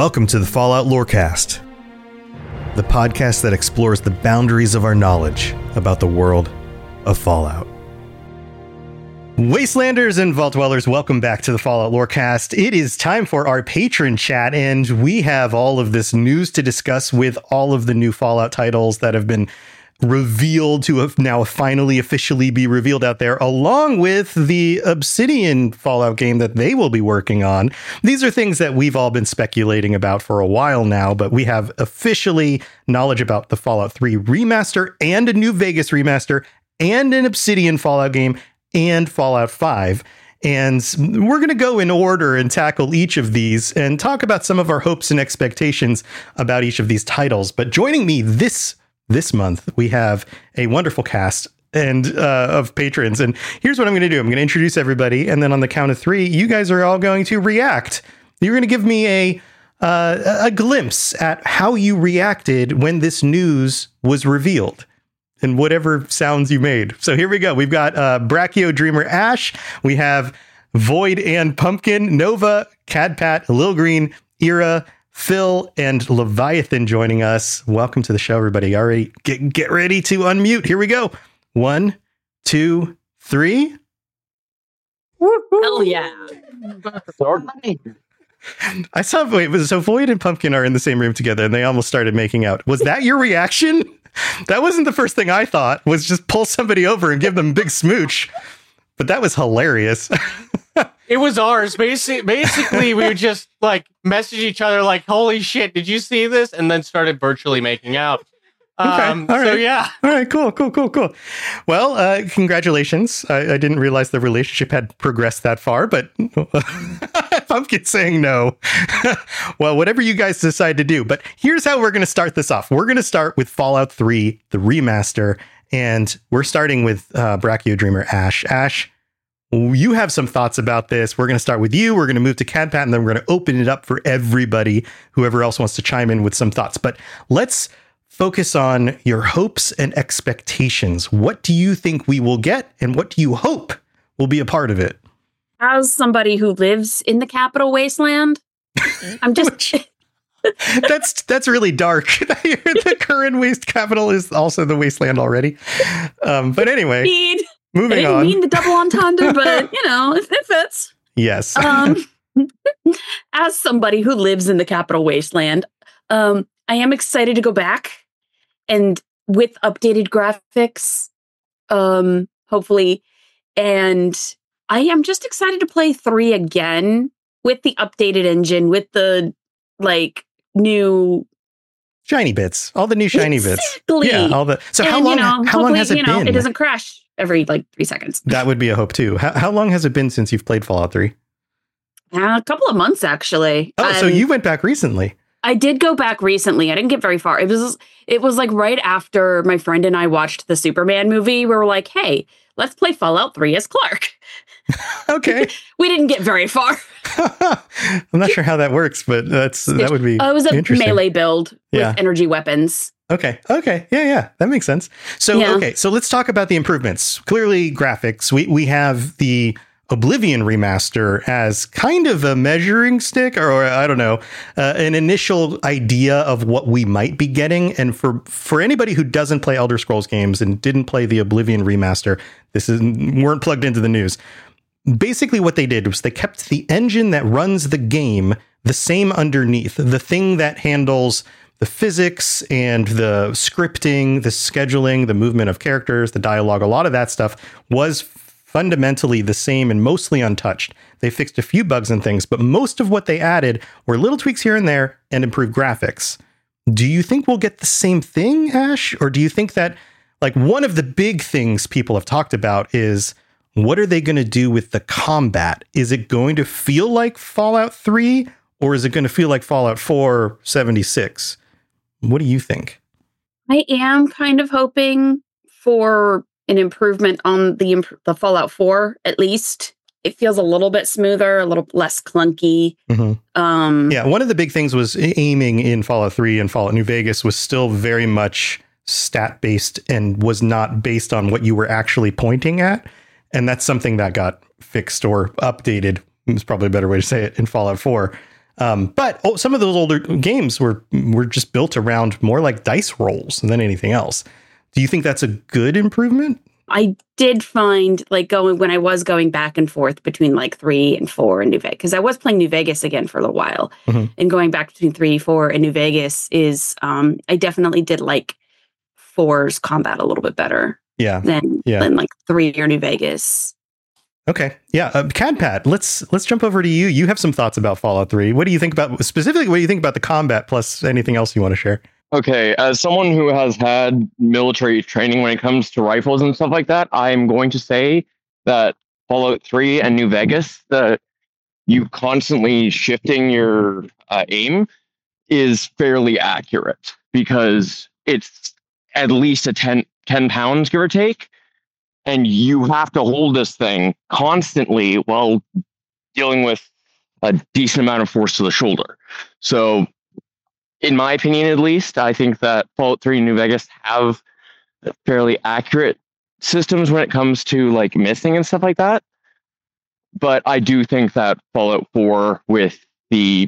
Welcome to the Fallout Lorecast, the podcast that explores the boundaries of our knowledge about the world of Fallout. Wastelanders and Vault Dwellers, welcome back to the Fallout Lorecast. It is time for our patron chat, and we have all of this news to discuss with all of the new Fallout titles that have been revealed to have now finally officially be revealed out there, along with the Obsidian Fallout game that they will be working on. These are things that we've all been speculating about for a while now, but we have officially knowledge about the Fallout 3 remaster and a New Vegas remaster and an Obsidian Fallout game and Fallout 5. And we're going to go in order and tackle each of these and talk about some of our hopes and expectations about each of these titles. But joining me this month, we have a wonderful cast and of patrons. And here's what I'm going to do. I'm going to introduce everybody. And then on the count of three, you guys are all going to react. You're going to give me a glimpse at how you reacted when this news was revealed and whatever sounds you made. So here we go. We've got Brachio Dreamer Ash. We have Void and Pumpkin, Nova, Cadpat, Lil Green, Ira, Phil, and Leviathan joining us. Welcome to the show, everybody. All right, get ready to unmute. Here we go. 1, 2, 3. Hell yeah. I saw so Void and Pumpkin are in the same room together and they almost started making out. Was that your reaction? That wasn't the first thing I thought, was just pull somebody over and give them a big smooch. But that was hilarious. It was ours. Basically, we would just like message each other like, holy shit, did you see this? And then started virtually making out. Okay. All right. So, yeah. All right. Cool. Well, congratulations. I didn't realize the relationship had progressed that far, but Pumpkin saying no. Well, whatever you guys decide to do. But here's how we're going to start this off. We're going to start with Fallout 3, the remaster. And we're starting with Brachio Dreamer Ash. Ash, you have some thoughts about this. We're going to start with you. We're going to move to Cadpat, and then we're going to open it up for everybody, whoever else wants to chime in with some thoughts. But let's focus on your hopes and expectations. What do you think we will get, and what do you hope will be a part of it? As somebody who lives in the capital wasteland, I'm just... That's really dark. The current waste capital is also the wasteland already. But anyway... Moving on. I didn't mean the double entendre, but, you know, it fits. Yes. As somebody who lives in the capital wasteland, I am excited to go back and with updated graphics, hopefully. And I am just excited to play 3 again with the updated engine, with the, like, new... shiny bits. All the new shiny bits. Yeah, all the... So and, how long has it been? It doesn't crash every, 3 seconds. That would be a hope, too. How long has it been since you've played Fallout 3? A couple of months, actually. Oh, so you went back recently. I did go back recently. I didn't get very far. It was like right after my friend and I watched the Superman movie. We were like, hey, let's play Fallout 3 as Clark. Okay. We didn't get very far. I'm not sure how that works, but that would be it was a melee build with energy weapons. Okay. Yeah. That makes sense. So, yeah. Okay. So let's talk about the improvements. Clearly graphics. We have the Oblivion remaster as kind of a measuring stick, or I don't know, an initial idea of what we might be getting. And for anybody who doesn't play Elder Scrolls games and didn't play the Oblivion remaster, weren't plugged into the news. Basically what they did was they kept the engine that runs the game the same underneath. The thing that handles the physics and the scripting, the scheduling, the movement of characters, the dialogue, a lot of that stuff was fundamentally the same and mostly untouched. They fixed a few bugs and things, but most of what they added were little tweaks here and there and improved graphics. Do you think we'll get the same thing, Ash? Or do you think that, like, one of the big things people have talked about is, what are they going to do with the combat? Is it going to feel like Fallout 3, or is it going to feel like Fallout 4 76? What do you think? I am kind of hoping for an improvement on the Fallout 4, at least. It feels a little bit smoother, a little less clunky. Mm-hmm. Yeah, one of the big things was aiming in Fallout 3 and Fallout New Vegas was still very much stat-based and was not based on what you were actually pointing at. And that's something that got fixed or updated, is probably a better way to say it, in Fallout 4. But some of those older games were just built around more like dice rolls than anything else. Do you think that's a good improvement? I did find when I was going back and forth between 3 and 4 and New Vegas, because I was playing New Vegas again for a little while, and going back between 3, 4 and New Vegas is, I definitely did like 4's combat a little bit better. Than 3 or New Vegas. Okay. Yeah. Cadpat, let's jump over to you. You have some thoughts about Fallout 3. What do you think about the combat plus anything else you want to share? Okay, as someone who has had military training when it comes to rifles and stuff like that, I'm going to say that Fallout 3 and New Vegas, that you constantly shifting your aim is fairly accurate, because it's at least a 10 pounds, give or take, and you have to hold this thing constantly while dealing with a decent amount of force to the shoulder. So, in my opinion, at least, I think that Fallout 3 and New Vegas have fairly accurate systems when it comes to missing and stuff like that. But I do think that Fallout 4, with the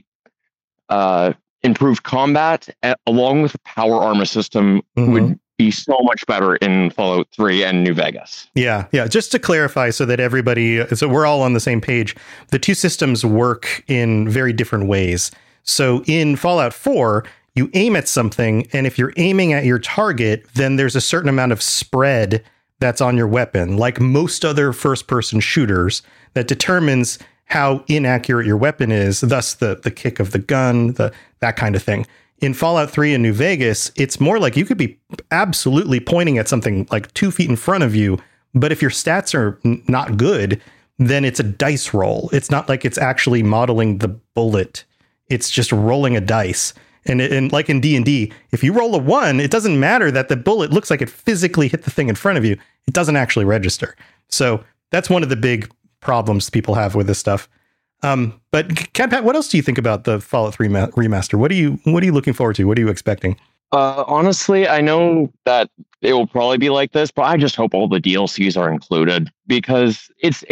improved combat along with the power armor system, would be so much better in Fallout 3 and New Vegas. Yeah. Just to clarify, so that so we're all on the same page, the two systems work in very different ways. So in Fallout 4, you aim at something, and if you're aiming at your target, then there's a certain amount of spread that's on your weapon, like most other first-person shooters, that determines how inaccurate your weapon is, thus the kick of the gun, that kind of thing. In Fallout 3 and New Vegas, it's more like you could be absolutely pointing at something 2 feet in front of you, but if your stats are not good, then it's a dice roll. It's not like it's actually modeling the bullet. It's just rolling a dice. And like in D&D, if you roll a 1, it doesn't matter that the bullet looks like it physically hit the thing in front of you. It doesn't actually register. So that's one of the big problems people have with this stuff. But Cadpat, what else do you think about the Fallout 3 remaster? What are you looking forward to? What are you expecting? Honestly, I know that it will probably be like this, but I just hope all the DLCs are included, because it's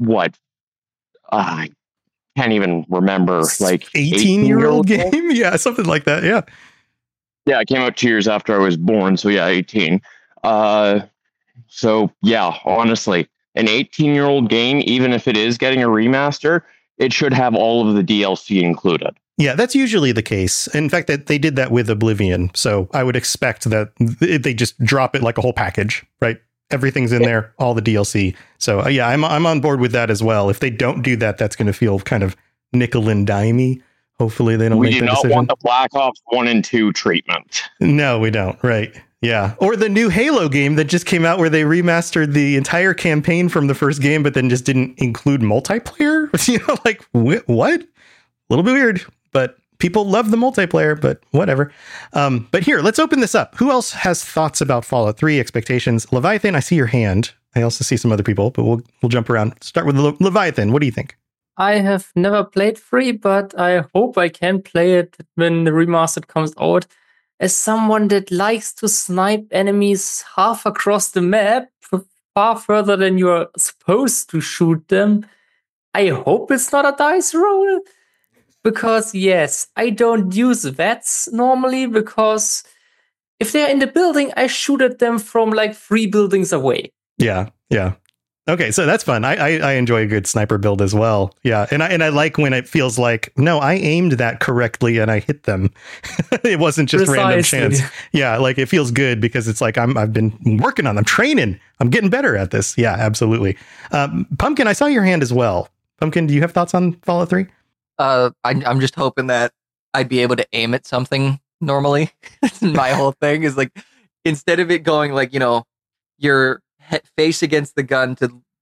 I can't even remember, 18-year-old game? Yeah, something like that. Yeah. Yeah, it came out 2 years after I was born, so yeah, 18. So yeah, honestly, an 18-year-old game, even if it is getting a remaster, it should have all of the DLC included. Yeah, that's usually the case. In fact, that they did that with Oblivion, so I would expect that they just drop it like a whole package, right? Everything's in there, all the DLC. So yeah, I'm on board with that as well. If they don't do that, that's going to feel kind of nickel and dimey. Hopefully they don't make the decision. We do not want the Black Ops 1 and 2 treatment. No, we don't. Right. Yeah. Or the new Halo game that just came out, where they remastered the entire campaign from the first game, but then just didn't include multiplayer. What? A little bit weird, but people love the multiplayer, but whatever. But here, let's open this up. Who else has thoughts about Fallout 3 expectations? Leviathan, I see your hand. I also see some other people, but we'll jump around. Start with Leviathan. What do you think? I have never played 3, but I hope I can play it when the remastered comes out. As someone that likes to snipe enemies half across the map, far further than you are supposed to shoot them, I hope it's not a dice roll. Because, yes, I don't use VATS normally, because if they're in the building, I shoot at them from 3 buildings away. Yeah. Okay, so that's fun. I enjoy a good sniper build as well. Yeah, and I like when it feels like, no, I aimed that correctly and I hit them. It wasn't just random chance. Yeah, it feels good because it's like I've been working on them, training. I'm getting better at this. Yeah, absolutely. Pumpkin, I saw your hand as well. Pumpkin, do you have thoughts on Fallout 3? I'm just hoping that I'd be able to aim at something normally. My whole thing is instead of it going your face against the gun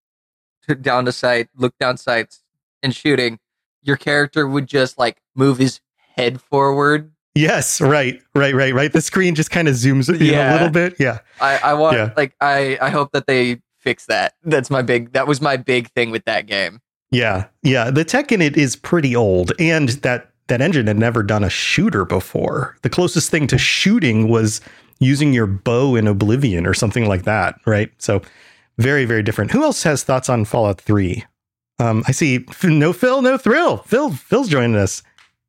to down to sight, look down sights and shooting, your character would just move his head forward. Yes, right. The screen just kind of zooms a little bit. Yeah. I want I hope that they fix that. That was my big thing with that game. Yeah. The tech in it is pretty old, and that engine had never done a shooter before. The closest thing to shooting was using your bow in Oblivion or something like that, right? So very, very different. Who else has thoughts on Fallout 3? I see no Phil, no Thrill. Phil's joining us.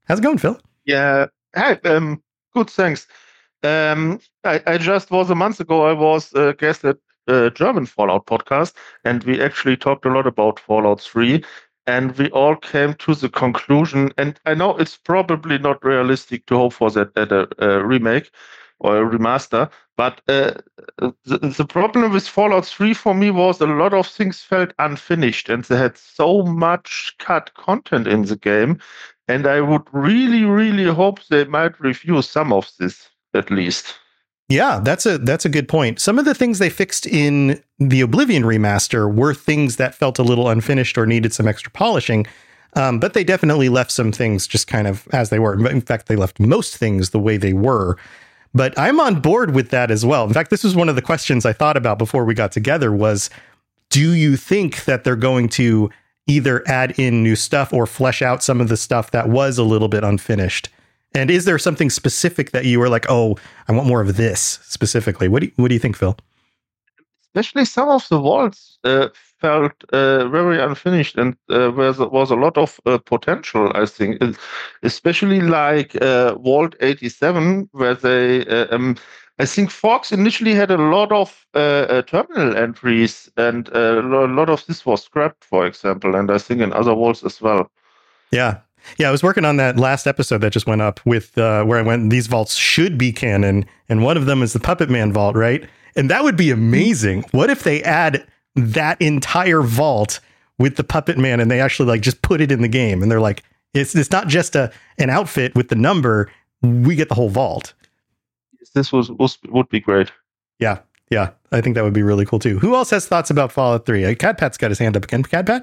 How's it going, Phil? Yeah. Hi. Good. Thanks. I just was a month ago. I was a guest at a German Fallout podcast, and we actually talked a lot about Fallout 3. And we all came to the conclusion, and I know it's probably not realistic to hope for that at a remake or a remaster, but the problem with Fallout 3 for me was a lot of things felt unfinished, and they had so much cut content in the game. And I would really, really hope they might review some of this at least. Yeah, that's a good point. Some of the things they fixed in the Oblivion remaster were things that felt a little unfinished or needed some extra polishing, but they definitely left some things just kind of as they were. In fact, they left most things the way they were. But I'm on board with that as well. In fact, this was one of the questions I thought about before we got together was, do you think that they're going to either add in new stuff or flesh out some of the stuff that was a little bit unfinished? And is there something specific that you were like, oh, I want more of this specifically? What do you think, Phil? Especially some of the vaults felt very unfinished, and there was a lot of potential, I think. Especially like Vault 87, where they, I think Fox initially had a lot of terminal entries, and a lot of this was scrapped, for example, and I think in other vaults as well. Yeah. Yeah, I was working on that last episode that just went up with where I went, these vaults should be canon, and one of them is the Puppet Man vault, right? And that would be amazing. What if they add that entire vault with the Puppet Man and they actually like just put it in the game, and they're like, it's not just an outfit with the number, we get the whole vault. This would be great. Yeah, I think that would be really cool too. Who else has thoughts about Fallout 3? Cadpat's got his hand up again. Cadpat?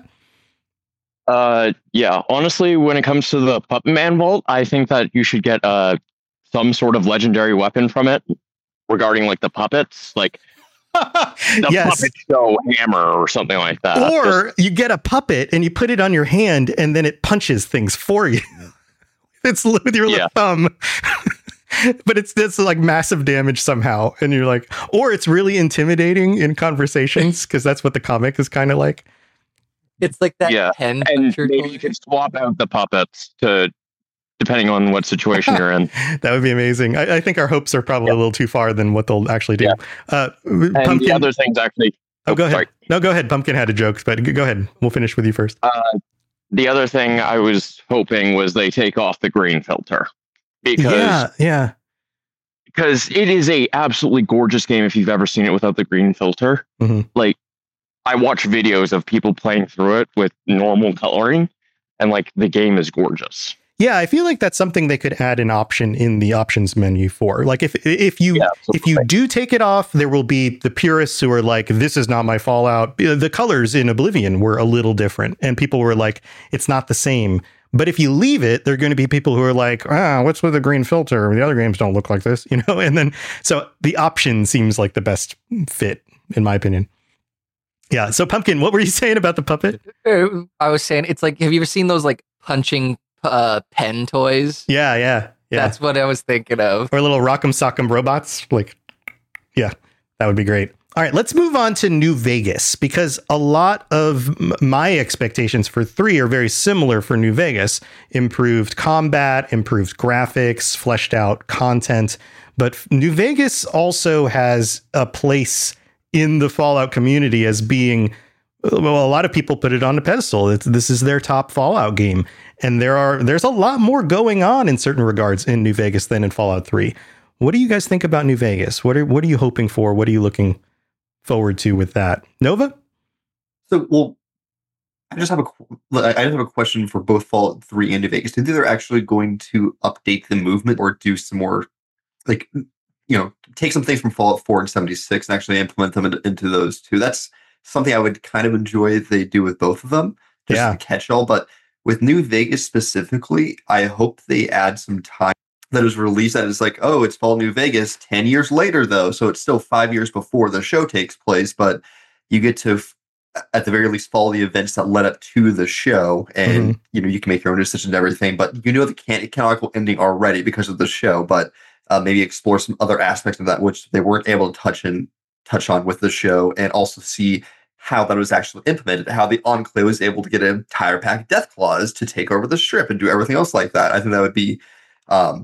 Yeah, honestly, when it comes to the Puppet Man vault, I think that you should get some sort of legendary weapon from it regarding like the puppets, like the puppet show hammer or something like that. Or you get a puppet and you put it on your hand and then it punches things for you. It's with your little thumb. But it's like massive damage somehow. And you're like, or it's really intimidating in conversations because that's what the comic is kind of like. It's like that pen. And maybe you can swap out the puppets to depending on what situation you're in. That would be amazing. I think our hopes are probably a little too far than what they'll actually do. Yeah. And Pumpkin, the other things actually. Oh, go ahead. Sorry. No, go ahead. Pumpkin had a joke, but go ahead. We'll finish with you first. The other thing I was hoping was they take off the green filter because because it is a absolutely gorgeous game if you've ever seen it without the green filter. Mm-hmm. Like, I watch videos of people playing through it with normal coloring, and like the game is gorgeous. Yeah, I feel like that's something they could add an option in the options menu for. Like if you do take it off, there will be the purists who are like, this is not my Fallout. The colors in Oblivion were a little different, and people were like, it's not the same. But if you leave it, there are going to be people who are like, what's with the green filter? The other games don't look like this, you know? And then, so the option seems like the best fit, in my opinion. Yeah. So Pumpkin, what were you saying about the puppet? I was saying, it's like, have you ever seen those like punching pen toys? Yeah. That's what I was thinking of. Or little Rock'em Sock'em robots. Like, yeah, that would be great. All right, let's move on to New Vegas, because a lot of my expectations for 3 are very similar for New Vegas. Improved combat, improved graphics, fleshed out content. But New Vegas also has a place in the Fallout community as being, well, a lot of people put it on a pedestal. This is their top Fallout game. And there's a lot more going on in certain regards in New Vegas than in Fallout 3. What do you guys think about New Vegas? What are you hoping for? What are you looking forward to with that? Nova? So, well, I just have a question for both Fallout 3 and New Vegas. Do you think they're actually going to update the movement or do some more, like, you know, take some things from Fallout 4 and 76 and actually implement them into those two? That's something I would kind of enjoy if they do with both of them. Just a catch-all. But with New Vegas specifically, I hope they add some time that is released that is like, oh, it's Fallout New Vegas 10 years later, though. So it's still 5 years before the show takes place, but you get to, at the very least, follow the events that led up to the show. And, you know, you can make your own decisions and everything, but you know the canonical ending already because of the show, but maybe explore some other aspects of that, which they weren't able to touch on with the show, and also see how that was actually implemented, how the Enclave was able to get an entire pack of Death Claws to take over the strip and do everything else like that. I think that would be, I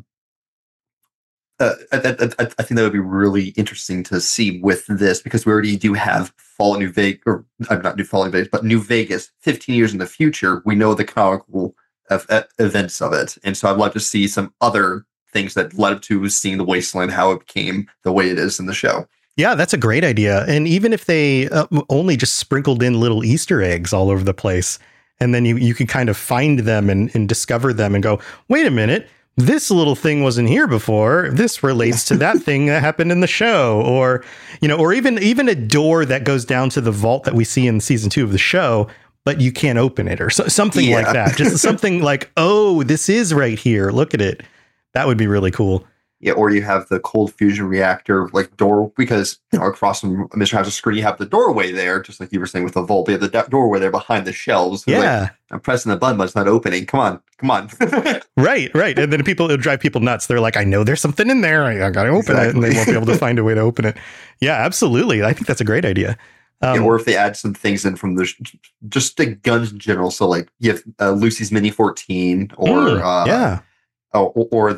think that would be really interesting to see with this, because we already do have Fallout New Vegas, or not New Fallout New Vegas, but New Vegas 15 years in the future. We know the canonical events of it. And so I'd love to see some other things that led up to seeing the Wasteland, how it became the way it is in the show. Yeah, that's a great idea. And even if they only just sprinkled in little Easter eggs all over the place, and then you can kind of find them and discover them and go, wait a minute, this little thing wasn't here before. This relates to that thing that happened in the show, or, or even a door that goes down to the vault that we see in season 2 of the show, but you can't open it, or something like that. Just something like, oh, this is right here. Look at it. That would be really cool. Yeah, or you have the cold fusion reactor door, because across from Mr. House's screen you have the doorway there, just like you were saying with the vault. You have the doorway there behind the shelves. Yeah, I'm pressing the button, but it's not opening. Come on. Right. And then it'll drive people nuts. They're like, I know there's something in there. I got to open it, and they won't be able to find a way to open it. Yeah, absolutely. I think that's a great idea. Or if they add some things in from just the guns in general. So you have Lucy's Mini 14, or or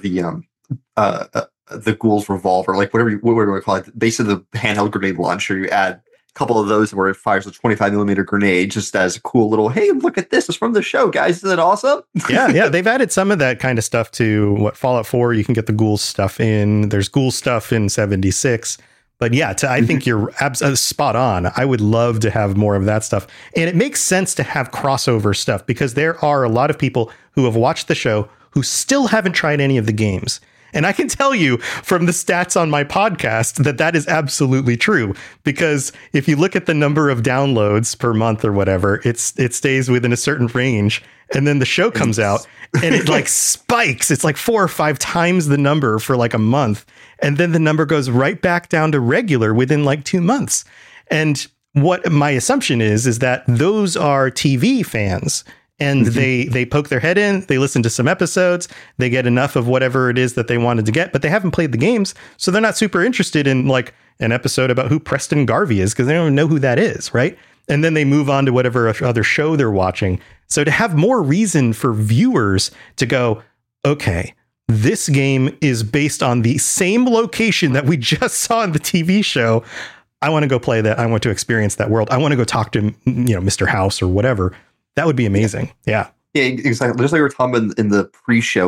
the Ghoul's Revolver, whatever you call it, basically the handheld grenade launcher. You add a couple of those where it fires a 25mm grenade, just as a cool little, hey, look at this, it's from the show, guys, isn't it awesome? yeah, they've added some of that kind of stuff to Fallout 4. You can get the Ghoul stuff in. There's Ghoul stuff in 76. But yeah, I think you're spot on. I would love to have more of that stuff. And it makes sense to have crossover stuff, because there are a lot of people who have watched the show who still haven't tried any of the games. And I can tell you from the stats on my podcast that is absolutely true, because if you look at the number of downloads per month or whatever, it stays within a certain range. And then the show comes out and it spikes. It's 4 or 5 times the number for a month. And then the number goes right back down to regular within 2 months. And what my assumption is that those are TV fans. And they poke their head in, they listen to some episodes, they get enough of whatever it is that they wanted to get, but they haven't played the games. So they're not super interested in an episode about who Preston Garvey is, because they don't even know who that is. Right. And then they move on to whatever other show they're watching. So to have more reason for viewers to go, okay, this game is based on the same location that we just saw in the TV show. I want to go play that. I want to experience that world. I want to go talk to, Mr. House or whatever. That would be amazing. Yeah, exactly. Just like we were talking about in the pre-show,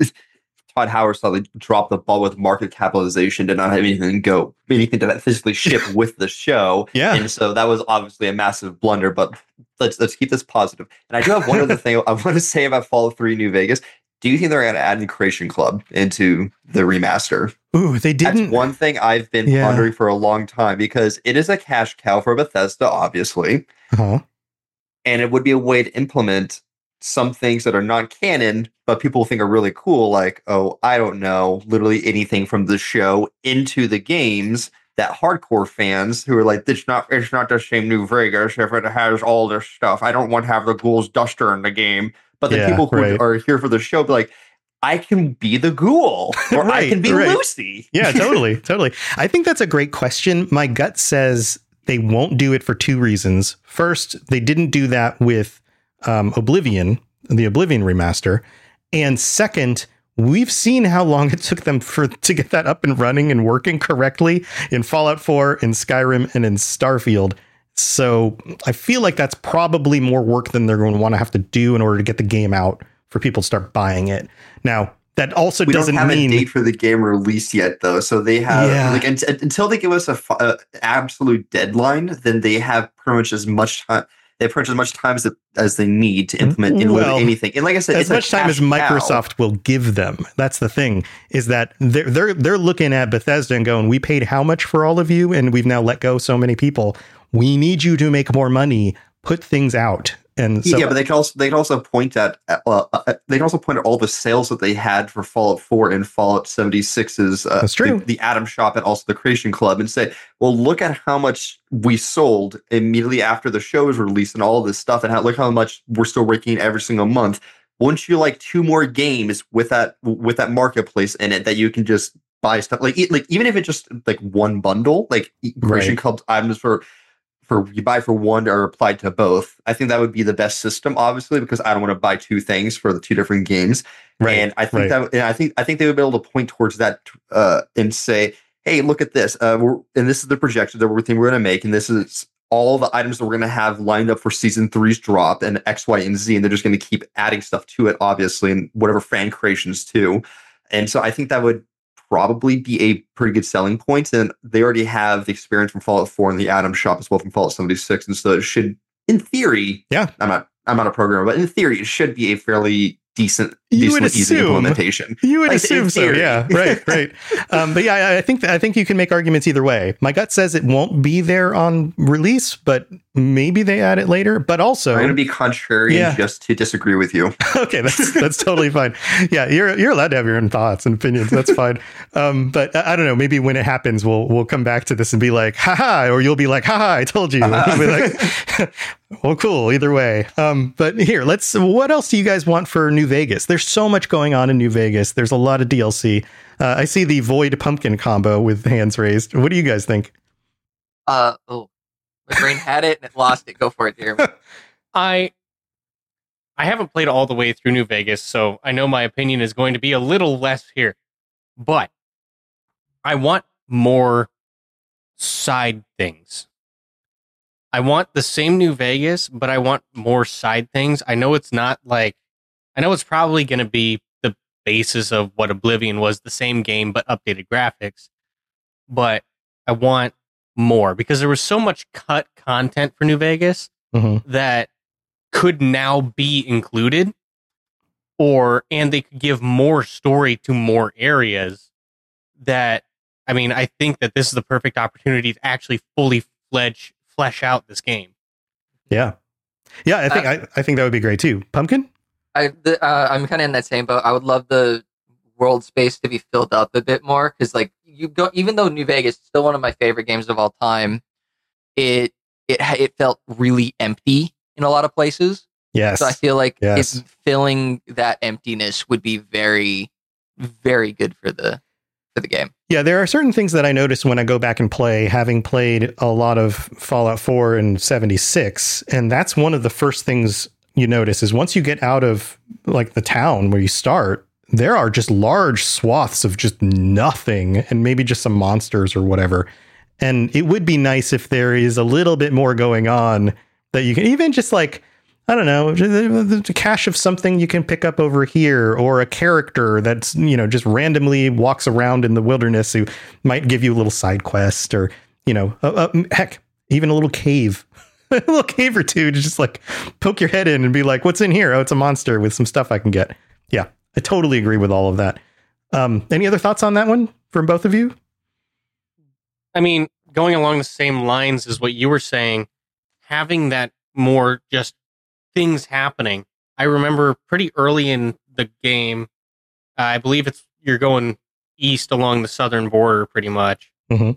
Todd Howard saw they drop the ball with market capitalization, did not have anything to physically ship with the show. Yeah, and so that was obviously a massive blunder. But let's keep this positive. And I do have one other thing I want to say about Fallout 3 New Vegas. Do you think they're going to add an Creation Club into the remaster? Ooh, they didn't. That's one thing I've been pondering for a long time, because it is a cash cow for Bethesda, obviously. Uh-huh. And it would be a way to implement some things that are non-canon, but people think are really cool, I don't know, literally anything from the show into the games, that hardcore fans who are it's not the same New Vegas if it has all this stuff. I don't want to have the Ghoul's Duster in the game. But the people who are here for the show be I can be the Ghoul, or I can be Lucy. Yeah, totally. I think that's a great question. My gut says they won't do it for 2 reasons. First, they didn't do that with Oblivion, the Oblivion remaster. And second, we've seen how long it took them to get that up and running and working correctly in Fallout 4, in Skyrim, and in Starfield. So I feel like that's probably more work than they're going to want to have to do in order to get the game out for people to start buying it. Now, that also doesn't mean... We don't have a date for the game release yet, though. So they have... until they give us a absolute deadline, then they have pretty much as much time... They have as much time as they need to implement anything. And like I said, as much time as Microsoft will give them. That's the thing, is that they're looking at Bethesda and going, we paid how much for all of you, and we've now let go so many people. We need you to make more money. Put things out. And so, but they can also point at all the sales that they had for Fallout 4 and Fallout 76's that's true. The Atom Shop and also the Creation Club, and say, well, look at how much we sold immediately after the show was released and all this stuff, and look how much we're still raking every single month. Wouldn't you like 2 more games with that marketplace in it that you can just buy stuff even if it's just one bundle, Creation Club items for you buy for one or applied to both. I think that would be the best system, obviously, because I don't want to buy two things for the two different games. Right, And I think right. I think they would be able to point towards that and say, hey, look at this. And this is the projection that we're going to make, and this is all the items that we're going to have lined up for season 3's drop and X, Y, and Z, and they're just going to keep adding stuff to it, obviously, and whatever fan creations too. And so I think that would probably be a pretty good selling point. And they already have the experience from Fallout 4 and the Atom Shop as well from Fallout 76, and so it should, in theory, I'm not a programmer, but in theory, it should be a fairly decent, easy implementation. You would Like, assume in so, theory. yeah, right. But yeah, I think you can make arguments either way. My gut says it won't be there on release, but maybe they add it later. But also, I'm going to be contrarian just to disagree with you. Okay, that's totally fine. Yeah, you're allowed to have your own thoughts and opinions. That's fine. But I don't know. Maybe when it happens, we'll come back to this and be like, haha, or you'll be like, haha, I told you. I'll be like, well, cool. Either way. But here, what else do you guys want for New Vegas? There's so much going on in New Vegas. There's a lot of DLC. I see the Void Pumpkin combo with hands raised. What do you guys think? My brain had it and it lost it. Go for it, Jeremy. I haven't played all the way through New Vegas, so I know my opinion is going to be a little less here. But I want more side things. I want the same New Vegas, but I want more side things. I know it's probably going to be the basis of what Oblivion was, the same game, but updated graphics. But I want more because there was so much cut content for New Vegas that could now be included, and they could give more story to more areas. That, I mean, I think that this is the perfect opportunity to actually fully flesh out this game. Yeah. I think that would be great too. Pumpkin? I'm kind of in that same boat. I would love the world space to be filled up a bit more because, like, even though New Vegas is still one of my favorite games of all time, it felt really empty in a lot of places. Yes. So I feel like filling that emptiness would be very, very good for the game. Yeah, there are certain things that I notice when I go back and play, having played a lot of Fallout 4 and 76, and that's one of the first things you notice is once you get out of like the town where you start, there are just large swaths of just nothing and maybe just some monsters or whatever. And it would be nice if there is a little bit more going on that you can even just like, I don't know, the cache of something you can pick up over here, or a character that's, just randomly walks around in the wilderness who might give you a little side quest, or, heck, even a little cave, a little cave or two to just like poke your head in and be like, what's in here? Oh, it's a monster with some stuff I can get. Yeah, I totally agree with all of that. Any other thoughts on that one from both of you? I mean, going along the same lines as what you were saying, having that more just things happening. I remember pretty early in the game, I believe you're going east along the southern border pretty much.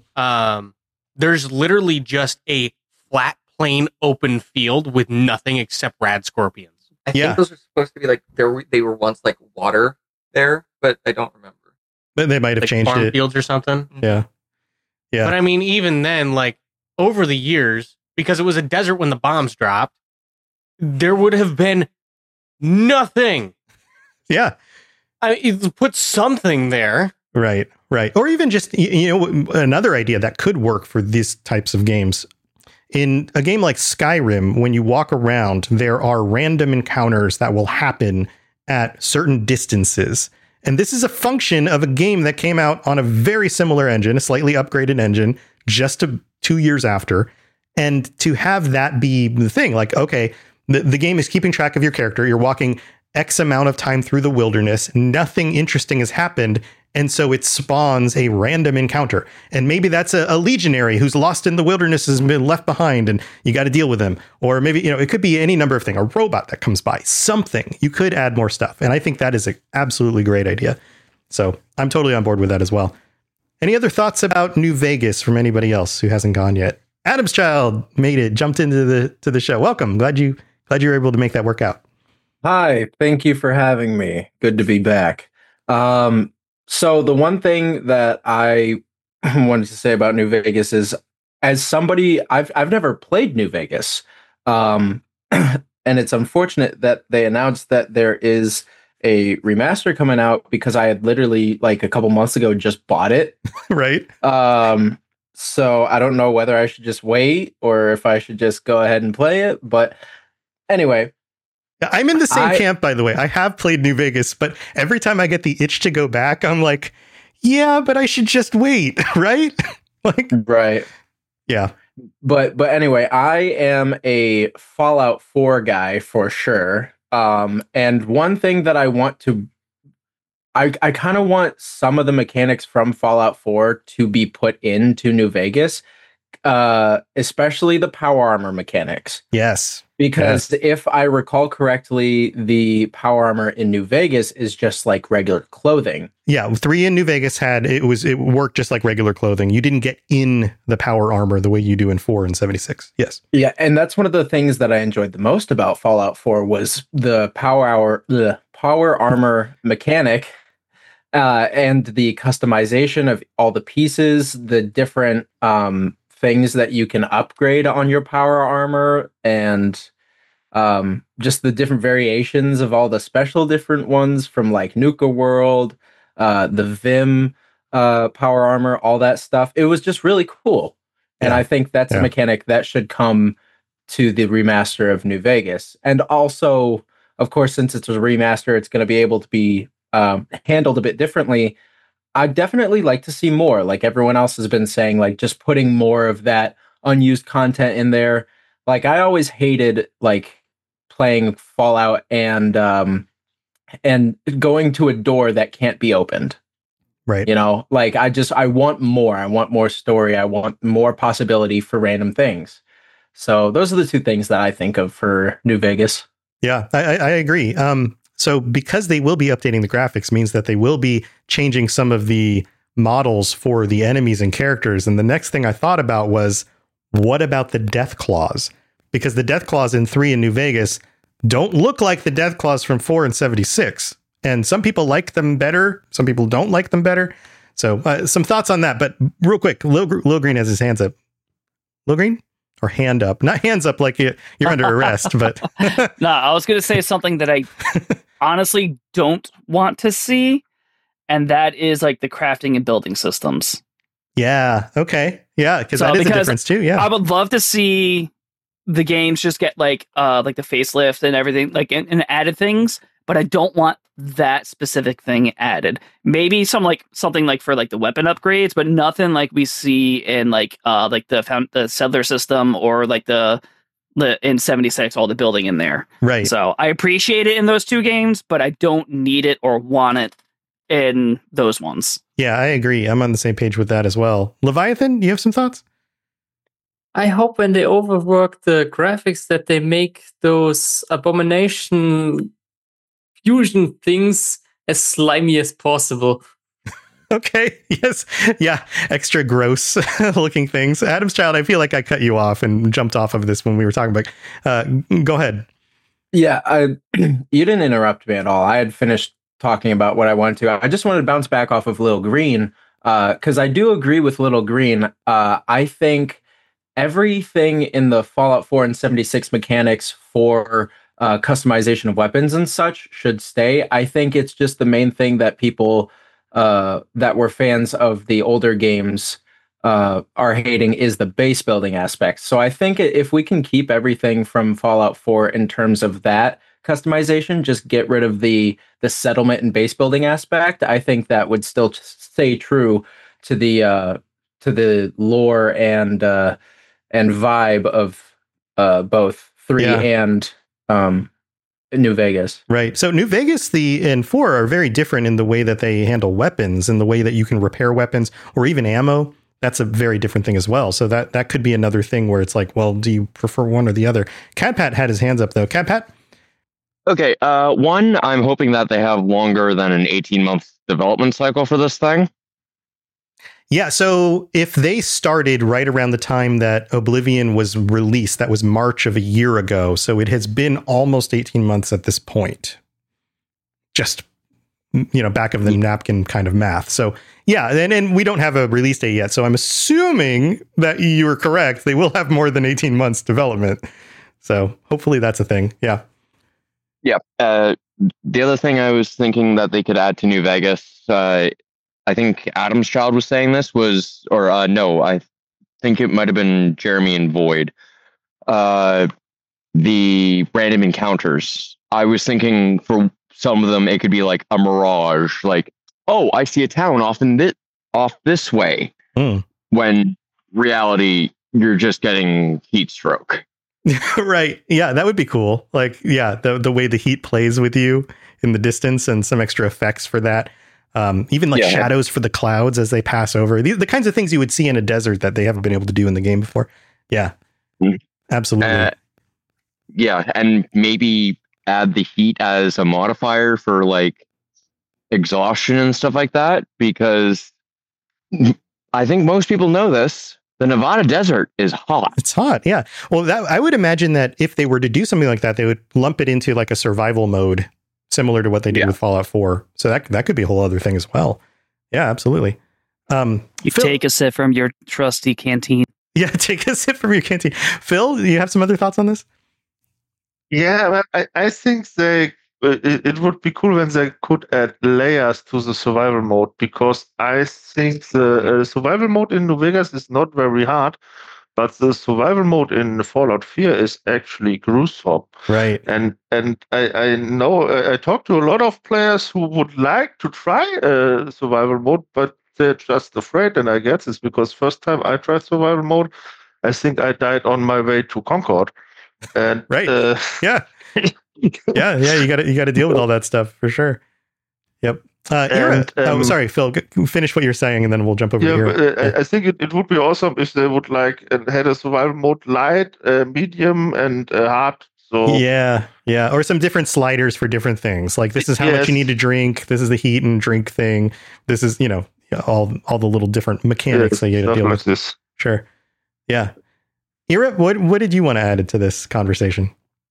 There's literally just a flat, plain, open field with nothing except rad scorpions. I think those are supposed to be like, they were once like water there, but I don't remember. But they might have like changed farm it. fields or something. Yeah. But I mean, even then, like over the years, because it was a desert when the bombs dropped, there would have been nothing. Yeah. You put something there. Right. Or even just, another idea that could work for these types of games. In a game like Skyrim, when you walk around, there are random encounters that will happen at certain distances. And this is a function of a game that came out on a very similar engine, a slightly upgraded engine, just 2 years after. And to have that be the thing, like, okay, the game is keeping track of your character. You're walking X amount of time through the wilderness. Nothing interesting has happened. And so it spawns a random encounter. And maybe that's a legionary who's lost in the wilderness, has been left behind, and you got to deal with them. Or maybe, it could be any number of things, a robot that comes by, something. You could add more stuff. And I think that is an absolutely great idea. So I'm totally on board with that as well. Any other thoughts about New Vegas from anybody else who hasn't gone yet? Adam's Child made it, jumped into the show. Welcome. Glad you were able to make that work out. Hi, thank you for having me. Good to be back. So the one thing that I wanted to say about New Vegas is as somebody, I've never played New Vegas, and it's unfortunate that they announced that there is a remaster coming out because I had literally like a couple months ago just bought it. Right. So I don't know whether I should just wait or if I should just go ahead and play it. But anyway, I'm in the same camp, by the way. I have played New Vegas, but every time I get the itch to go back, I'm like, yeah, but I should just wait, right? Like, right. Yeah. But anyway, I am a Fallout 4 guy for sure. And one thing that I want to I kind of want some of the mechanics from Fallout 4 to be put into New Vegas, especially the power armor mechanics. Yes. Because if I recall correctly, the power armor in New Vegas is just like regular clothing. Yeah, 3 in New Vegas it worked just like regular clothing. You didn't get in the power armor the way you do in 4 and 76. Yes. Yeah, and that's one of the things that I enjoyed the most about Fallout 4 was the power armor mechanic. And the customization of all the pieces, the different things that you can upgrade on your power armor, and just the different variations of all the special different ones from like Nuka World, the Vim power armor, all that stuff. It was just really cool. And I think that's a mechanic that should come to the remaster of New Vegas. And also, of course, since it's a remaster, it's going to be able to be handled a bit differently. I'd definitely like to see more, like everyone else has been saying, like just putting more of that unused content in there. Like I always hated like playing Fallout and going to a door that can't be opened. Right. You know, like I want more. I want more story. I want more possibility for random things. So those are the two things that I think of for New Vegas. Yeah, I agree. So because they will be updating the graphics means that they will be changing some of the models for the enemies and characters. And the next thing I thought about was, what about the death claws? Because the death claws in 3 in New Vegas don't look like the death claws from 4 and 76. And some people like them better. Some people don't like them better. So some thoughts on that. But real quick, Lil Green has his hands up. Lil Green? Or hand up? Not hands up like you're under arrest, but... No, I was going to say something that I honestly don't want to see, and that is like the crafting and building systems. Yeah, okay. Yeah, because that is a difference too, yeah. I would love to see the games just get like the facelift and everything, like and added things, but I don't want that specific thing added. Maybe something like for like the weapon upgrades, but nothing like we see in like the settler system or like the in 76, all the building in there. Right. So I appreciate it in those two games, but I don't need it or want it in those ones. Yeah, I agree. I'm on the same page with that as well. Leviathan, do you have some thoughts? I hope when they overwork the graphics that they make those abomination fusion things as slimy as possible. Okay. Yes. Yeah. Extra gross looking things. Adam's Child, I feel like I cut you off and jumped off of this when we were talking about. Go ahead. Yeah. You didn't interrupt me at all. I had finished talking about what I wanted to. I just wanted to bounce back off of Lil Green because I do agree with Lil Green. I think everything in the Fallout 4 and 76 mechanics for customization of weapons and such should stay. I think it's just the main thing that people that were fans of the older games are hating is the base building aspect. So I think if we can keep everything from Fallout 4 in terms of that customization, just get rid of the settlement and base building aspect, I think that would still stay true to the lore and vibe of both 3 and New Vegas. Right. So New Vegas and 4 are very different in the way that they handle weapons and the way that you can repair weapons or even ammo. That's a very different thing as well. So that could be another thing where it's like, well, do you prefer one or the other? Cadpat had his hands up though. Cadpat? Okay. One, I'm hoping that they have longer than an 18-month development cycle for this thing. Yeah, so if they started right around the time that Oblivion was released, that was March of a year ago, so it has been almost 18 months at this point. Just back of the napkin kind of math. So yeah, and we don't have a release date yet. So I'm assuming that you are correct. They will have more than 18 months development. So hopefully that's a thing. Yeah. Yeah. The other thing I was thinking that they could add to New Vegas, I think Adam's Child was saying this no, I think it might have been Jeremy and Void. The random encounters. I was thinking for some of them, it could be like a mirage, like, oh, I see a town off this way. When reality, you're just getting heat stroke. Right. Yeah, that would be cool. Like, yeah, the way the heat plays with you in the distance and some extra effects for that. Even like shadows for the clouds as they pass over. The kinds of things you would see in a desert that they haven't been able to do in the game before. Yeah, absolutely. Yeah, and maybe add the heat as a modifier for like exhaustion and stuff like that, because I think most people know this. The Nevada desert is hot. It's hot, yeah. Well, I would imagine that if they were to do something like that, they would lump it into like a survival mode, similar to what they did with Fallout 4. So that could be a whole other thing as well. Yeah, absolutely. You take a sip from your trusty canteen. Yeah, take a sip from your canteen. Phil, do you have some other thoughts on this? Yeah, I think it would be cool when they could add layers to the survival mode, because I think the survival mode in New Vegas is not very hard, but the survival mode in Fallout 4 is actually gruesome. Right. And I know I talked to a lot of players who would like to try survival mode, but they're just afraid. And I guess it's because first time I tried survival mode, I think I died on my way to Concord. And right. Yeah. Yeah, you got to deal with all that stuff for sure. Yep. Sorry, Phil. Finish what you're saying, and then we'll jump over here. I think it would be awesome if they would had a survival mode light, medium, and hard. So yeah, or some different sliders for different things. Like this is how much you need to drink. This is the heat and drink thing. This is all the little different mechanics that you got to deal with. This. Sure. Yeah. Ira, what did you want to add to this conversation?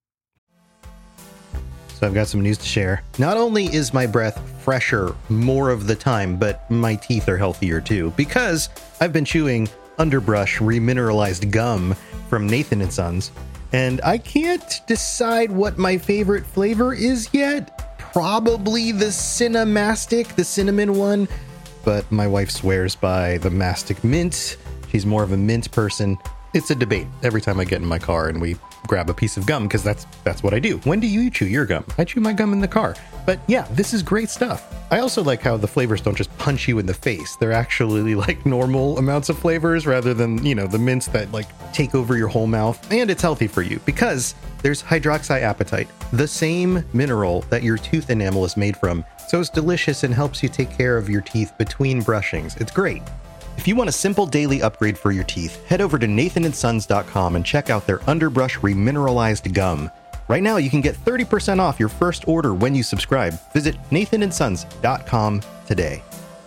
So I've got some news to share. Not only is my breath fresher more of the time, but my teeth are healthier too, because I've been chewing Underbrush remineralized gum from Nathan & Sons, and I can't decide what my favorite flavor is yet. Probably the Cinemastic, the cinnamon one, but my wife swears by the Mastic Mint. She's more of a mint person. It's a debate every time I get in my car and we grab a piece of gum, because that's what I do. When do you chew your gum? I chew my gum in the car. But yeah, this is great stuff. I also like how the flavors don't just punch you in the face. They're actually like normal amounts of flavors rather than, the mints that like take over your whole mouth. And it's healthy for you because there's hydroxyapatite, the same mineral that your tooth enamel is made from. So it's delicious and helps you take care of your teeth between brushings. It's great. If you want a simple daily upgrade for your teeth, head over to nathanandsons.com and check out their Underbrush remineralized gum. Right now, you can get 30% off your first order when you subscribe. Visit nathanandsons.com today.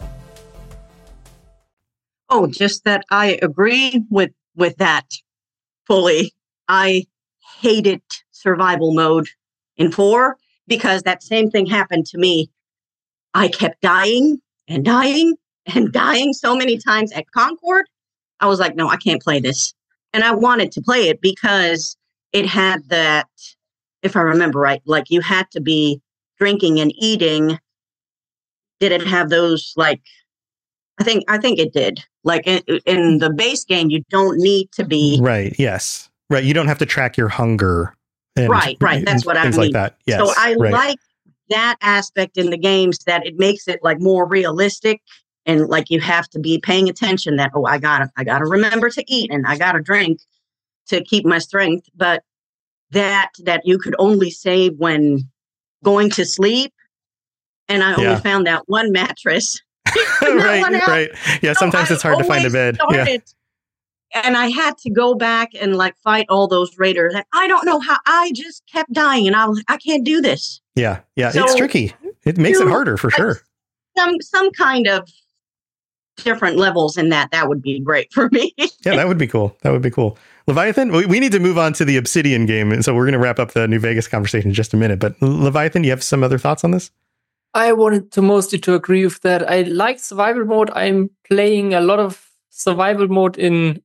Oh, just that I agree with that fully. I hated survival mode in 4 because that same thing happened to me. I kept dying and dying and dying so many times at Concord. I was like, no, I can't play this. And I wanted to play it because it had that, if I remember right, like you had to be drinking and eating. Did it have those, like, I think it did. Like in the base game, you don't need to be. Right. Yes. Right. You don't have to track your hunger. And, right. That's what I mean. Things like that. Yes. So I like that aspect in the games, that it makes it like more realistic. And like you have to be paying attention that, I gotta remember to eat and I gotta drink to keep my strength. But that you could only save when going to sleep. And I only found that one mattress. Right. Yeah, sometimes it's hard to find a bed. And I had to go back and like fight all those raiders. And I don't know how, I just kept dying and I can't do this. Yeah. So it's tricky. It makes it harder for sure. Some kind of different levels in that would be great for me. Yeah, that would be cool. Leviathan, we need to move on to the Obsidian game. And so we're going to wrap up the New Vegas conversation in just a minute. But Leviathan, do you have some other thoughts on this? I wanted to mostly to agree with that. I like survival mode. I'm playing a lot of survival mode in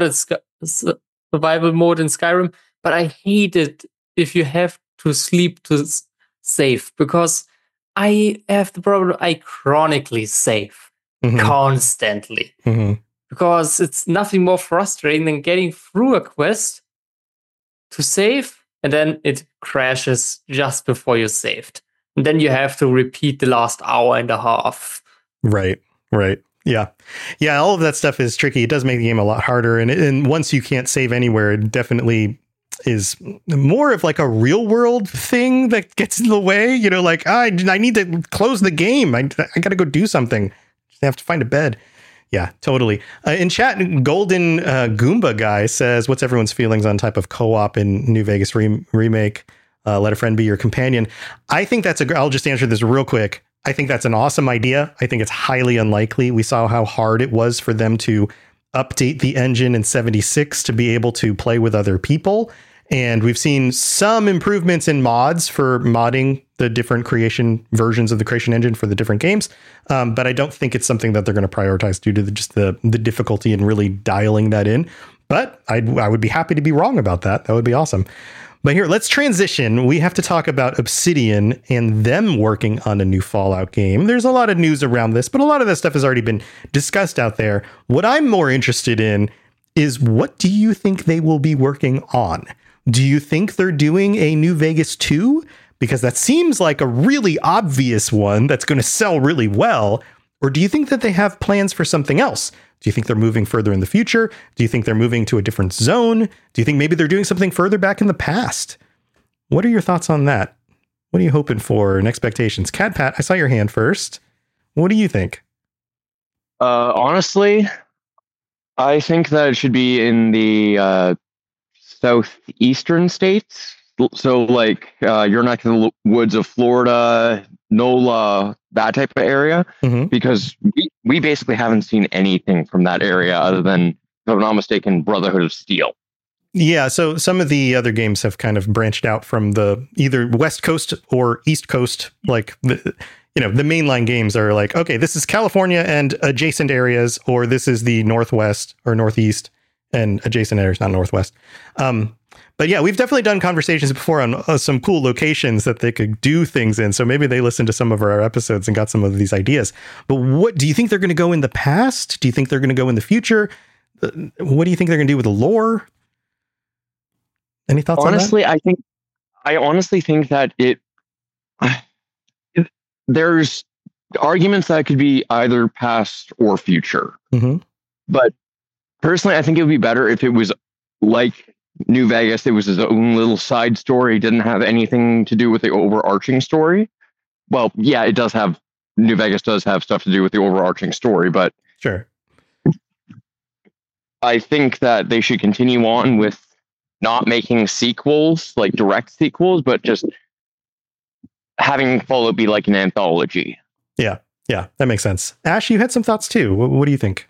survival mode in Skyrim, but I hate it if you have to sleep to save, because I have the problem I chronically save constantly, because it's nothing more frustrating than getting through a quest to save and then it crashes just before you saved. And then you have to repeat the last hour and a half. Right. Yeah. All of that stuff is tricky. It does make the game a lot harder. And once you can't save anywhere, it definitely is more of like a real world thing that gets in the way. You know, like, I need to close the game. I got to go do something. Just have to find a bed. Yeah, totally. In chat, Golden Goomba guy says, what's everyone's feelings on type of co-op in New Vegas remake? Let a friend be your companion. I think that's I'll just answer this real quick. I think that's an awesome idea. I think it's highly unlikely. We saw how hard it was for them to update the engine in 76 to be able to play with other people. And we've seen some improvements in mods for modding the different creation versions of the creation engine for the different games. But I don't think it's something that they're going to prioritize due to the difficulty in really dialing that in. But I would be happy to be wrong about that. That would be awesome. But here, let's transition. We have to talk about Obsidian and them working on a new Fallout game. There's a lot of news around this, but a lot of this stuff has already been discussed out there. What I'm more interested in is, what do you think they will be working on? Do you think they're doing a New Vegas 2? Because that seems like a really obvious one that's going to sell really well. Or do you think that they have plans for something else? Do you think they're moving further in the future? Do you think they're moving to a different zone? Do you think maybe they're doing something further back in the past? What are your thoughts on that? What are you hoping for and expectations? Cat Pat, I saw your hand first. What do you think? Honestly, I think that it should be in the southeastern states. So like your neck of the woods of Florida, NOLA, that type of area, because we basically haven't seen anything from that area other than, if I'm not mistaken, Brotherhood of Steel. Yeah, so some of the other games have kind of branched out from the either West Coast or East Coast. Like, the mainline games are like, okay, this is California and adjacent areas, or this is the Northwest or Northeast and adjacent areas, not Northwest. But yeah, we've definitely done conversations before on some cool locations that they could do things in. So maybe they listened to some of our episodes and got some of these ideas. But what do you think they're going to go in the past? Do you think they're going to go in the future? What do you think they're going to do with the lore? Any thoughts honestly, on that? I honestly think that there's arguments that could be either past or future. But personally, I think it would be better if it was like New Vegas. It was his own little side story. It didn't have anything to do with the overarching story. Well, yeah, it does have, New Vegas does have stuff to do with the overarching story, but sure. I think that they should continue on with not making sequels, like direct sequels, but just having Fallout be like an anthology. Yeah, that makes sense. Ash, you had some thoughts too. What do you think?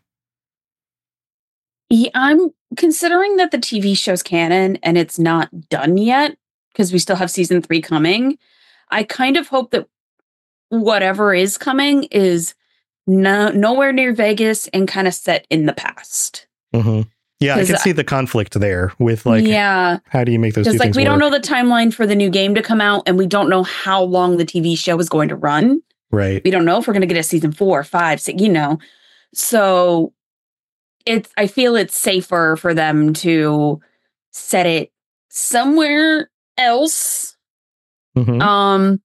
Yeah, I'm considering that the TV show's canon and it's not done yet because we still have season 3 coming. I kind of hope that whatever is coming is nowhere near Vegas and kind of set in the past. Yeah, I can see the conflict there with how do you make those two things we work? don't know the timeline for the new game to come out, and we don't know how long the TV show is going to run. Right. We don't know if we're going to get a season 4, 5, 6, So I feel it's safer for them to set it somewhere else. And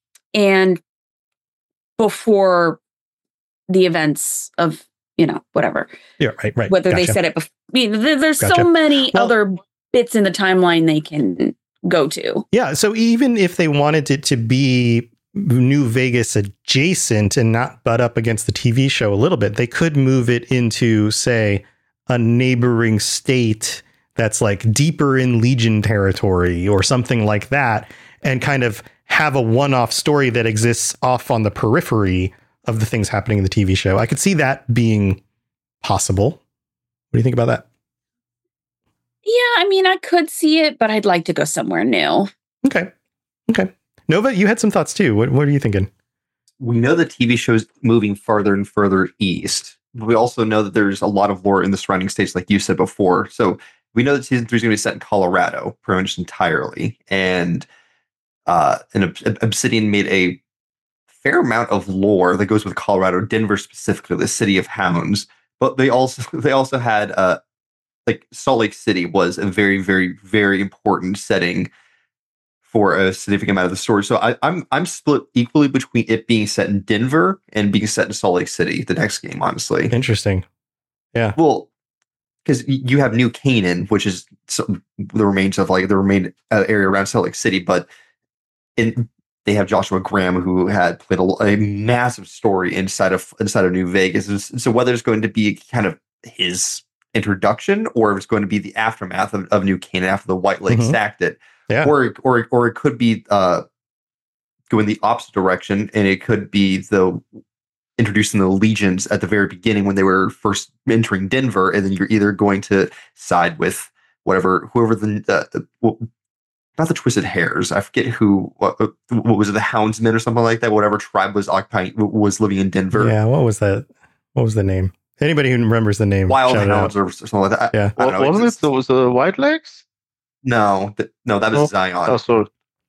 before the events of, whatever. Yeah, right. Whether they set it before. There's so many other bits in the timeline they can go to. Yeah, so even if they wanted it to be New Vegas adjacent and not butt up against the TV show a little bit, they could move it into, say, a neighboring state that's like deeper in Legion territory or something like that, and kind of have a one-off story that exists off on the periphery of the things happening in the TV show. I could see that being possible. What do you think about that? Yeah, I could see it, but I'd like to go somewhere new. Okay. Nova, you had some thoughts too. What are you thinking? we know the TV show's moving farther and further east. We also know that there's a lot of lore in the surrounding states, like you said before. So we know that season 3 is going to be set in Colorado, pretty much entirely. And Obsidian made a fair amount of lore that goes with Colorado, Denver specifically, the city of hounds. But they also had like Salt Lake City was a very, very, very important setting for a significant amount of the story. So I'm split equally between it being set in Denver and being set in Salt Lake City, the next game, honestly. Interesting. Yeah. Well, because you have New Canaan, which is the remains of like the remain area around Salt Lake City, but they have Joshua Graham, who had played a massive story inside of New Vegas. So whether it's going to be kind of his introduction or if it's going to be the aftermath of New Canaan after the White Lake stacked it, or it could be going the opposite direction, and it could be introducing the legions at the very beginning when they were first entering Denver, and then you're either going to side with whoever not the Twisted Hares. I forget what was it, the Houndsmen or something like that. Whatever tribe was living in Denver. Yeah, what was that? What was the name? Anybody who remembers the name? Wild Hounds or something like that. Yeah, wasn't it the White Lakes? No, that was Zion. Oh, sorry.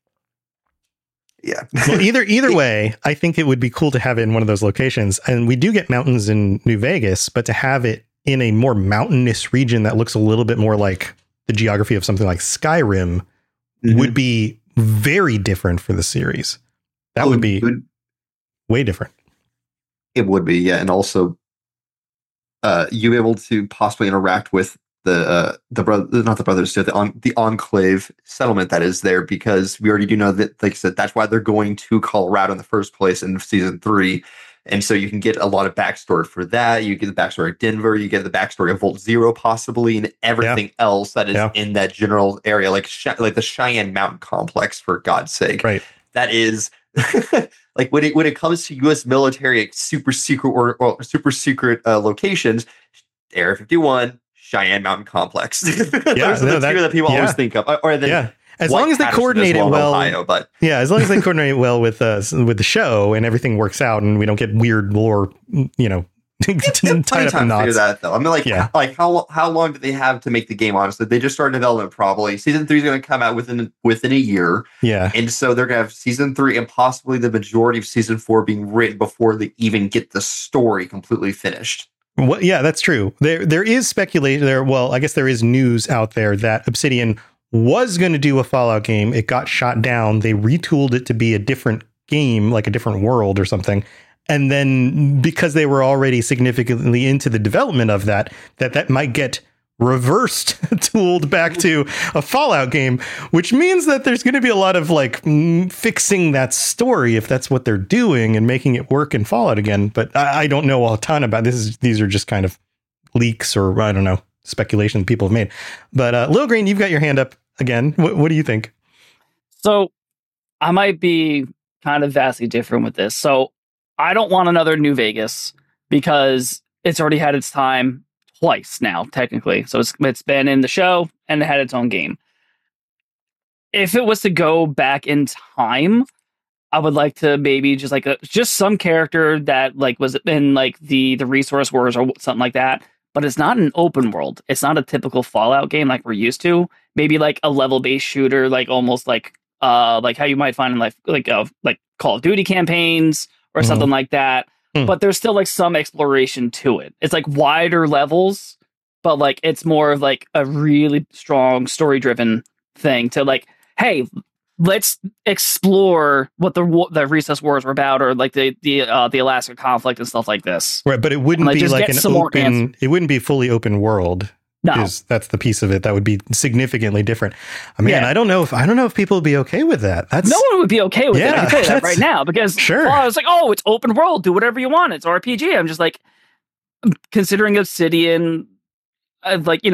Yeah. Well, either way, I think it would be cool to have it in one of those locations. And we do get mountains in New Vegas, but to have it in a more mountainous region that looks a little bit more like the geography of something like Skyrim would be very different for the series. That would be way different. It would be, yeah. And also, you able to possibly interact with the Enclave settlement that is there, because we already do know that, like I said, that's why they're going to Colorado in the first place in season 3. And so you can get a lot of backstory for that. You get the backstory of Denver, you get the backstory of Vault Zero possibly, and everything else that is in that general area, like the Cheyenne Mountain Complex, for God's sake. Right. That is like when it comes to U.S. military super secret or super secret locations, Area 51, Cheyenne Mountain Complex. Those are the two that people always think of. Or then as long as they coordinate it well. Ohio, but as long as they coordinate it well with the show and everything works out and we don't get weird lore, tied up in knots. Figure that though. I mean, like how long do they have to make the game? Honestly, they just started development. Probably season 3 is going to come out within a year. Yeah, and so they're going to have season 3 and possibly the majority of season 4 being written before they even get the story completely finished. Well, yeah, that's true. There is speculation there. Well, I guess there is news out there that Obsidian was going to do a Fallout game. It got shot down. They retooled it to be a different game, like a different world or something. And then because they were already significantly into the development of that might get reversed tooled back to a Fallout game, which means that there's going to be a lot of like fixing that story if that's what they're doing and making it work in Fallout again. But I don't know a ton about this. These are just kind of leaks or I don't know, speculation people have made. But Lil Green, you've got your hand up again. What do you think? So I might be kind of vastly different with this. So I don't want another New Vegas because it's already had its time twice now, technically. So it's been in the show and it had its own game. If it was to go back in time, I would like to maybe just like just some character that like was in like the Resource Wars or something like that. But it's not an open world. It's not a typical Fallout game like we're used to. Maybe like a level-based shooter, like almost like how you might find in like Call of Duty campaigns or something like that. But there's still like some exploration to it. It's like wider levels, but like it's more of like a really strong story-driven thing to like, hey, let's explore what the Recess Wars were about, or like the Alaska conflict and stuff like this. Right, but it wouldn't be like an open. It wouldn't be a fully open world. No, that's the piece of it that would be significantly different. I mean, I don't know if people would be okay with that. No one would be okay with it. I can tell you that right now because I was like, oh, it's open world, do whatever you want. It's RPG. I'm just like considering Obsidian, I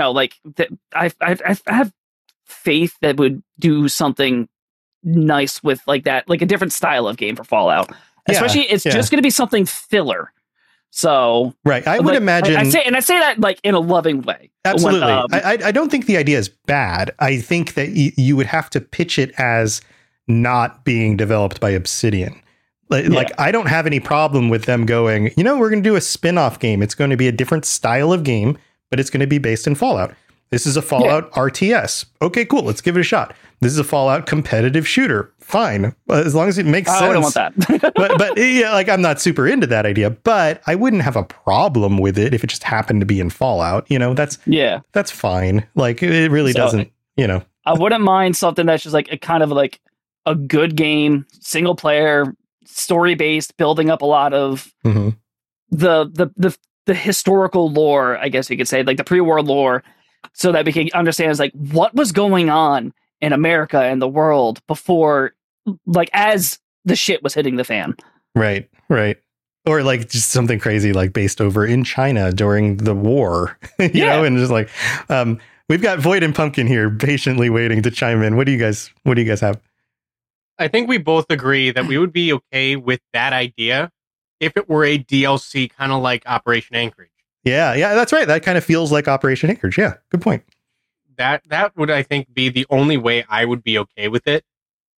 have faith that would do something nice with like that, like a different style of game for Fallout. Especially, it's just going to be something filler. So right, I would imagine. I say that like in a loving way. Absolutely, I don't think the idea is bad. I think that you would have to pitch it as not being developed by Obsidian. Like I don't have any problem with them going, we're going to do a spin-off game. It's going to be a different style of game, but it's going to be based in Fallout. This is a Fallout RTS. Okay, cool. Let's give it a shot. This is a Fallout competitive shooter. Fine. As long as it makes sense. I don't want that. but yeah, like I'm not super into that idea, but I wouldn't have a problem with it if it just happened to be in Fallout. That's fine. Like it really doesn't, I wouldn't mind something that's just like a kind of like a good game, single player, story based, building up a lot of the historical lore, I guess you could say, like the pre-war lore, so that we can understand like what was going on in America and the world before, like as the shit was hitting the fan. Right. Or like just something crazy like based over in China during the war, you know, and just like we've got Void and Pumpkin here patiently waiting to chime in. What do you guys have? I think we both agree that we would be okay with that idea if it were a DLC kind of like Operation Anchorage. Yeah, that's right. That kind of feels like Operation Anchorage. Yeah, good point. That would, I think, be the only way I would be okay with it.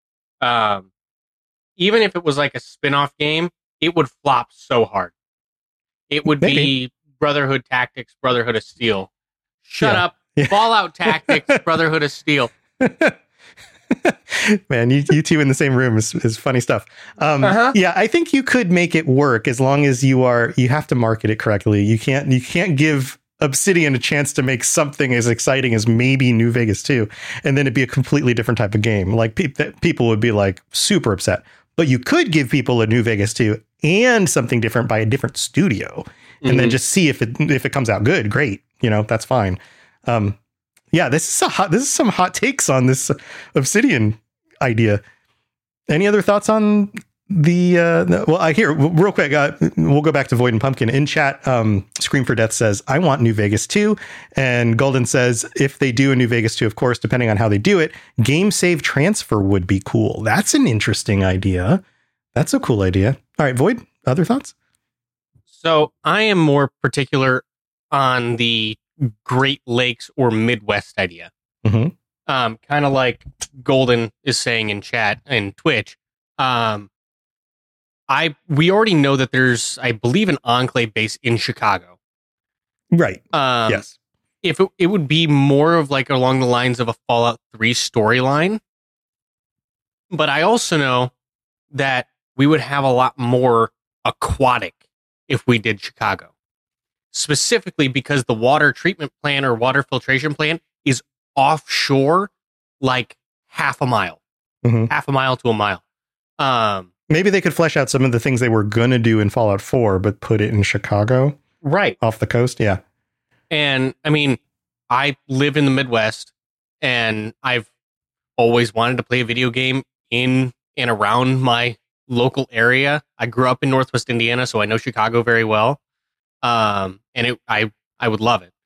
Even if it was like a spin-off game, it would flop so hard. It would be Brotherhood Tactics, Brotherhood of Steel. Shut up. Yeah. Fallout Tactics, Brotherhood of Steel. Man, you two in the same room is funny stuff. Yeah, I think you could make it work as long as you have to market it correctly. You can't give Obsidian a chance to make something as exciting as maybe New Vegas 2, and then it'd be a completely different type of game. Like people would be like super upset. But you could give people a New Vegas 2 and something different by a different studio, and then just see if it comes out good. Great, that's fine. Yeah, this is some hot takes on this Obsidian idea. Any other thoughts on I hear real quick. We'll go back to Void and Pumpkin in chat. Scream for Death says, I want New Vegas 2. And Golden says, if they do a New Vegas 2, of course, depending on how they do it, game save transfer would be cool. That's an interesting idea. That's a cool idea. All right, Void, other thoughts? So I am more particular on the Great Lakes or Midwest idea. Kind of like Golden is saying in chat and Twitch. We already know that there's, I believe, an Enclave base in Chicago. Right. Yes. If it would be more of like along the lines of a Fallout 3 storyline. But I also know that we would have a lot more aquatic if we did Chicago. Specifically because the water treatment plant or water filtration plant is offshore, like half a mile to a mile. Maybe they could flesh out some of the things they were going to do in Fallout 4, but put it in Chicago. Right. Off the coast. Yeah. And I mean, I live in the Midwest and I've always wanted to play a video game in and around my local area. I grew up in Northwest Indiana, so I know Chicago very well. And I would love it.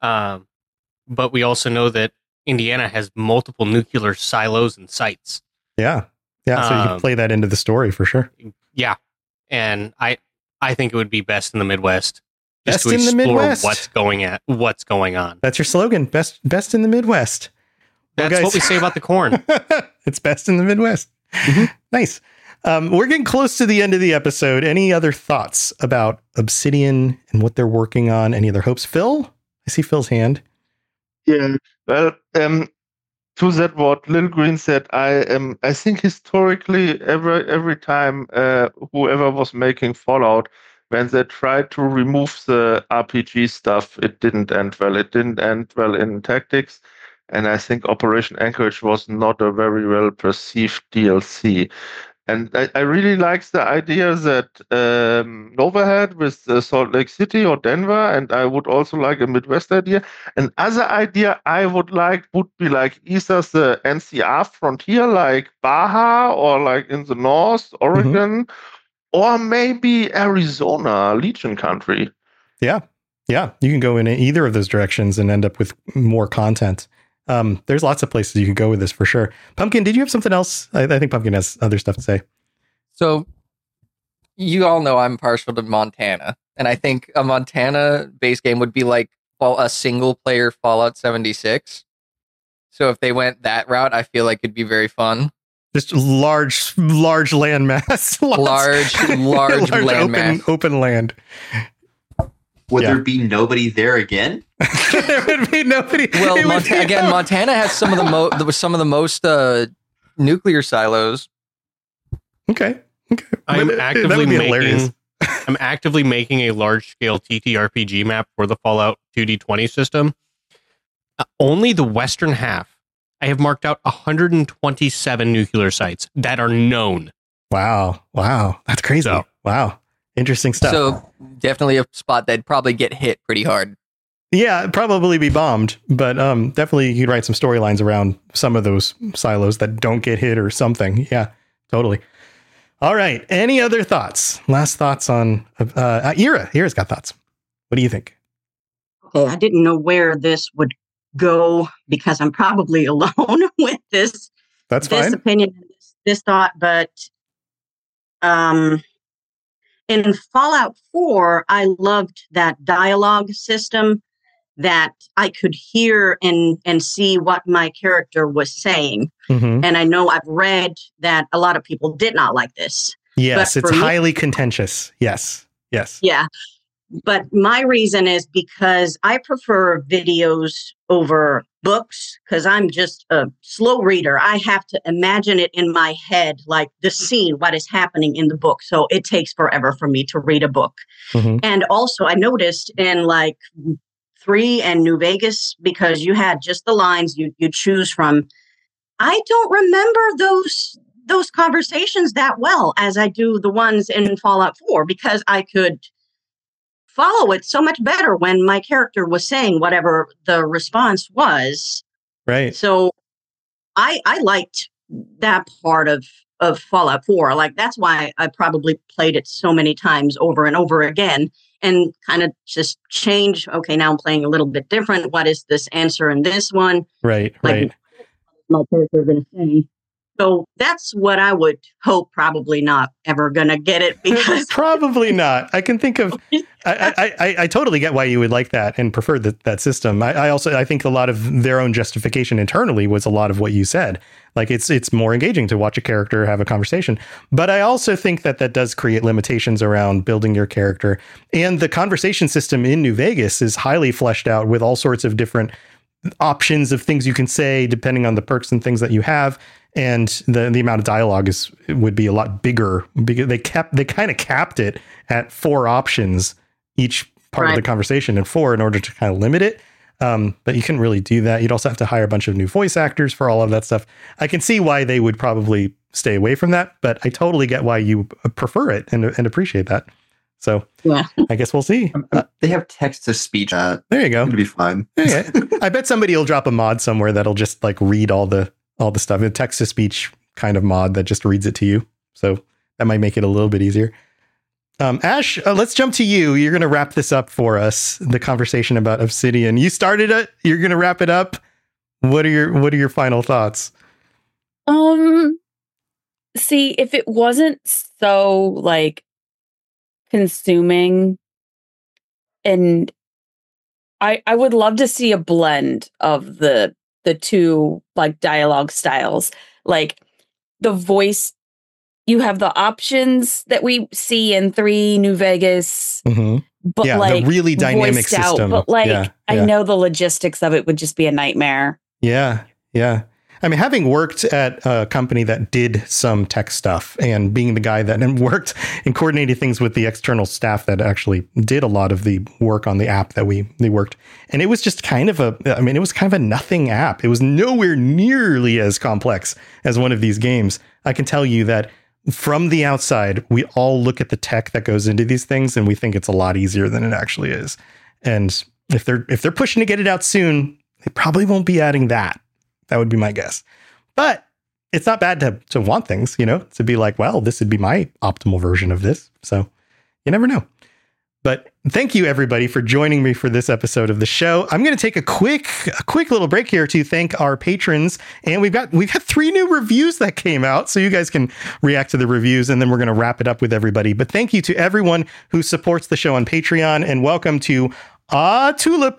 But we also know that Indiana has multiple nuclear silos and sites. Yeah. Yeah. So you can play that into the story for sure. Yeah. And I think it would be best in the Midwest. Best in the Midwest. What's going on. That's your slogan. Best in the Midwest. That's what we say about the corn. It's best in the Midwest. Nice. We're getting close to the end of the episode. Any other thoughts about Obsidian and what they're working on? Any other hopes? Phil? I see Phil's hand. Yeah. Well, to that what Lil Green said, I think historically every time whoever was making Fallout, when they tried to remove the RPG stuff, it didn't end well. It didn't end well in Tactics. And I think Operation Anchorage was not a very well perceived DLC. And I really like the idea that Nova had with Salt Lake City or Denver, and I would also like a Midwest idea. Another idea I would be like either the NCR frontier, like Baja, or like in the north, Oregon, or maybe Arizona, Legion country. Yeah. Yeah. You can go in either of those directions and end up with more content. There's lots of places you could go with this for sure. Pumpkin, did you have something else? I think Pumpkin has other stuff to say. So you all know I'm partial to Montana, and I think a Montana base game would be like a single player Fallout 76. So if they went that route, I feel like it'd be very fun. Just large landmass. large landmass. Open land. Would there be nobody there again? There would be nobody. Well, Montana has some of the most nuclear silos. Okay. I'm That actively would be hilarious. I'm actively making a large scale TTRPG map for the Fallout 2D20 system. Only the western half. I have marked out 127 nuclear sites that are known. Wow. That's crazy. So- Wow. Interesting stuff. So definitely a spot that'd probably get hit pretty hard. Yeah, it'd probably be bombed, but definitely you could write some storylines around some of those silos that don't get hit or something. Yeah, totally. All right. Any other thoughts? Last thoughts on Ira. Ira's got thoughts. What do you think? Okay, I didn't know where this would go because I'm probably alone with this. That's this fine. opinion, this thought, but in Fallout 4, I loved that dialogue system that I could hear and see what my character was saying. Mm-hmm. And I know I've read that a lot of people did not like this. Yes, But it's for me- highly contentious. Yes. Yeah. But my reason is because I prefer videos over books because I'm just a slow reader. I have to imagine it in my head, like the scene, what is happening in the book. So it takes forever for me to read a book. Mhm. And also I noticed in like 3 and New Vegas, because you had just the lines you choose from. I don't remember those conversations that well as I do the ones in Fallout 4 because I could follow it so much better when my character was saying whatever the response was. Right. So I liked that part of Fallout 4. Like that's why I probably played it so many times over and over again and kind of just change. Okay, now I'm playing a little bit different. What is this answer in this one? Right. Like my character going to say. So that's what I would hope. Probably not ever going to get it because Probably not. I can think of. I totally get why you would like that and prefer that system. I think a lot of their own justification internally was a lot of what you said. Like it's more engaging to watch a character have a conversation. But I also think that does create limitations around building your character. And the conversation system in New Vegas is highly fleshed out with all sorts of different options of things you can say depending on the perks and things that you have. And the amount of dialogue would be a lot bigger because they kind of capped it at 4 options each part of the conversation and 4 in order to kind of limit it. But you couldn't really do that. You'd also have to hire a bunch of new voice actors for all of that stuff. I can see why they would probably stay away from that, but I totally get why you prefer it and appreciate that. So yeah, I guess we'll see. They have text to speech. There you go. It'll be fine. Yeah. I bet somebody will drop a mod somewhere that'll just like read all the stuff, a text to speech kind of mod that just reads it to you. So that might make it a little bit easier. Ash, let's jump to you. You're going to wrap this up for us. The conversation about Obsidian. You started it. You're going to wrap it up. What are your final thoughts? See, if it wasn't so like consuming, and I would love to see a blend of the two like dialogue styles. Like the voice, you have the options that we see in 3 New Vegas, but yeah, like the really dynamic system. But like Yeah. I know the logistics of it would just be a nightmare. Yeah. I mean, having worked at a company that did some tech stuff and being the guy that worked and coordinated things with the external staff that actually did a lot of the work on the app that they worked. And it was just kind of it was kind of a nothing app. It was nowhere nearly as complex as one of these games. I can tell you that from the outside, we all look at the tech that goes into these things and we think it's a lot easier than it actually is. And if they're pushing to get it out soon, they probably won't be adding that. That would be my guess. But it's not bad to want things, to be like, well, this would be my optimal version of this. So you never know. But thank you, everybody, for joining me for this episode of the show. I'm going to take a quick little break here to thank our patrons. And we've got 3 new reviews that came out, so you guys can react to the reviews, and then we're going to wrap it up with everybody. But thank you to everyone who supports the show on Patreon, and welcome to Tulips,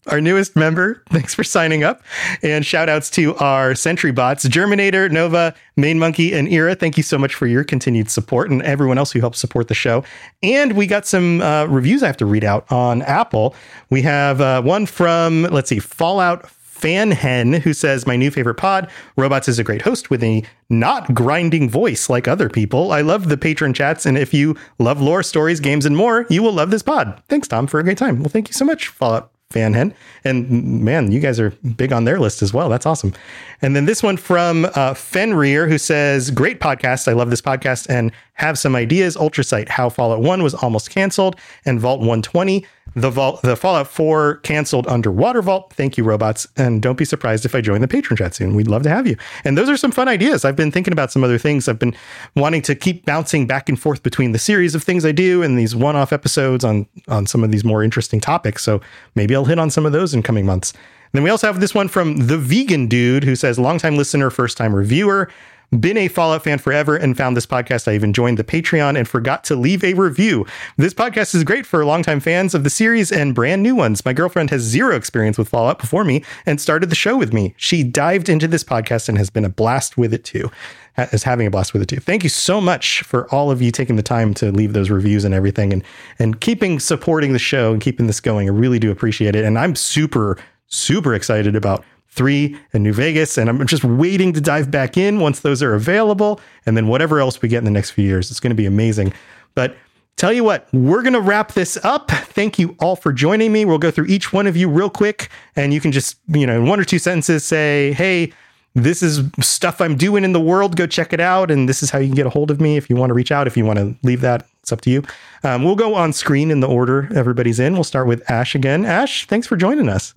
our newest member. Thanks for signing up. And shout outs to our Sentry bots, Germinator, Nova, Main Monkey, and Ira. Thank you so much for your continued support and everyone else who helps support the show. And we got some reviews I have to read out on Apple. We have one from, let's see, Fallout Fanhen, who says, my new favorite pod, Robots is a great host with a not grinding voice like other people. I love the patron chats, and if you love lore, stories, games, and more, you will love this pod. Thanks, Tom, for a great time. Well, thank you so much, Fallout Fanhen. And man, you guys are big on their list as well. That's awesome. And then this one from Fenrir, who says, great podcast. I love this podcast and have some ideas. Ultrasight, how Fallout 1 was almost canceled, and Vault 120. The Fallout 4 canceled Underwater Vault. Thank you, robots. And don't be surprised if I join the patron chat soon. We'd love to have you. And those are some fun ideas. I've been thinking about some other things. I've been wanting to keep bouncing back and forth between the series of things I do and these one-off episodes on some of these more interesting topics. So maybe I'll hit on some of those in coming months. Then we also have this one from The Vegan Dude, who says, longtime listener, first-time reviewer. Been a Fallout fan forever and found this podcast. I even joined the Patreon and forgot to leave a review. This podcast is great for longtime fans of the series and brand new ones. My girlfriend has zero experience with Fallout before me and started the show with me. She dived into this podcast and has been a blast with it too. Is having a blast with it too. Thank you so much for all of you taking the time to leave those reviews and everything and keeping supporting the show and keeping this going. I really do appreciate it. And I'm super excited about 3 and New Vegas, and I'm just waiting to dive back in once those are available, and then whatever else we get in the next few years. It's going to be amazing. But tell you what, we're going to wrap this up. Thank you all for joining me. We'll go through each one of you real quick, and you can just, in 1 or 2 sentences say, hey, this is stuff I'm doing in the world. Go check it out. And this is how you can get a hold of me if you want to reach out. If you want to leave that, it's up to you. We'll go on screen in the order everybody's in. We'll start with Ash again. Ash, thanks for joining us.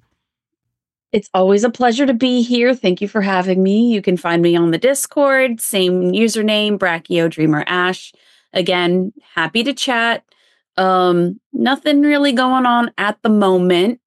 It's always a pleasure to be here. Thank you for having me. You can find me on the Discord, same username, Brachio Dreamer Ash. Again, happy to chat. Nothing really going on at the moment.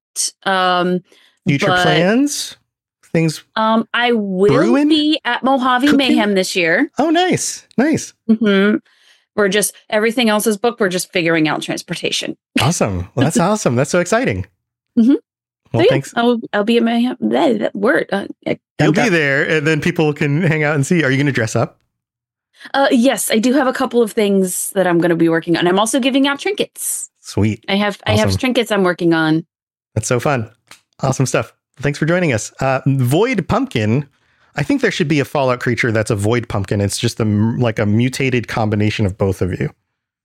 Future plans? Things I will brewing? be at Mojave Cooking? Mayhem this year. Oh, nice. Mm-hmm. We're just, everything else is booked. We're just figuring out transportation. Awesome. Well, that's awesome. That's so exciting. Mm-hmm. Well, So, yeah, thanks. I'll be at Mayhem. That word. You'll be there, and then people can hang out and see. Are you going to dress up? Yes, I do have a couple of things that I'm going to be working on. I'm also giving out trinkets. Sweet. I have Awesome. trinkets I'm working on. That's so fun. Awesome stuff. Thanks for joining us. Void Pumpkin. I think there should be a Fallout creature that's a Void Pumpkin. It's just like a mutated combination of both of you.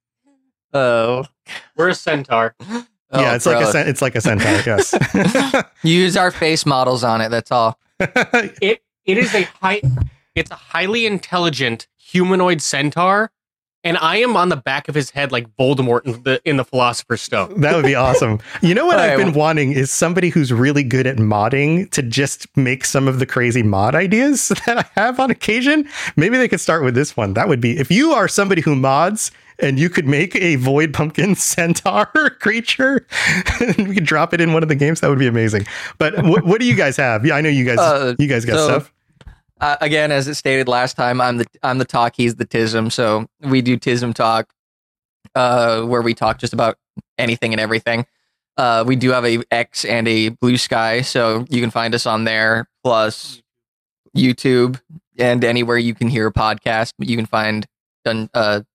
Oh, We're a centaur. Yeah, it's like a centaur. Yes. Use our face models on it. That's all. It is it's a highly intelligent humanoid centaur, and I am on the back of his head like Voldemort in the Philosopher's Stone. That would be awesome. You know what I've Right. been wanting is somebody who's really good at modding to just make some of the crazy mod ideas that I have on occasion. Maybe they could start with this one. That would be, if you are somebody who mods and you could make a Void Pumpkin centaur creature and we could drop it in one of the games, that would be amazing. But what do you guys have? Yeah, I know you guys got stuff. Again, as it stated last time, I'm the talk, he's the tism. So we do tism talk, where we talk just about anything and everything. We do have a X and a Blue Sky, so you can find us on there, plus YouTube and anywhere you can hear a podcast. You can find Tism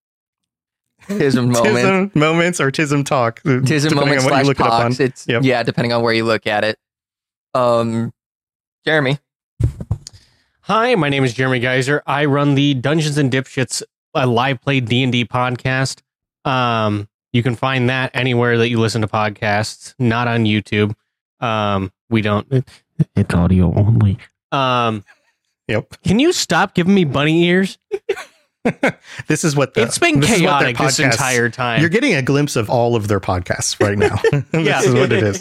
Moment. Tism Moments or Tism Talk. Tism depending Moments on what you / look it up on. Talks. It's yeah, depending on where you look at it. Jeremy. Hi, my name is Jeremy Geyser. I run the Dungeons and Dipshits live play D&D podcast. You can find that anywhere that you listen to podcasts, not on YouTube. We don't. It's audio only. Yep. Can you stop giving me bunny ears? This is what It's been this is what their chaotic this podcasts- entire time. You're getting a glimpse of all of their podcasts right now. Yeah. This is what it is.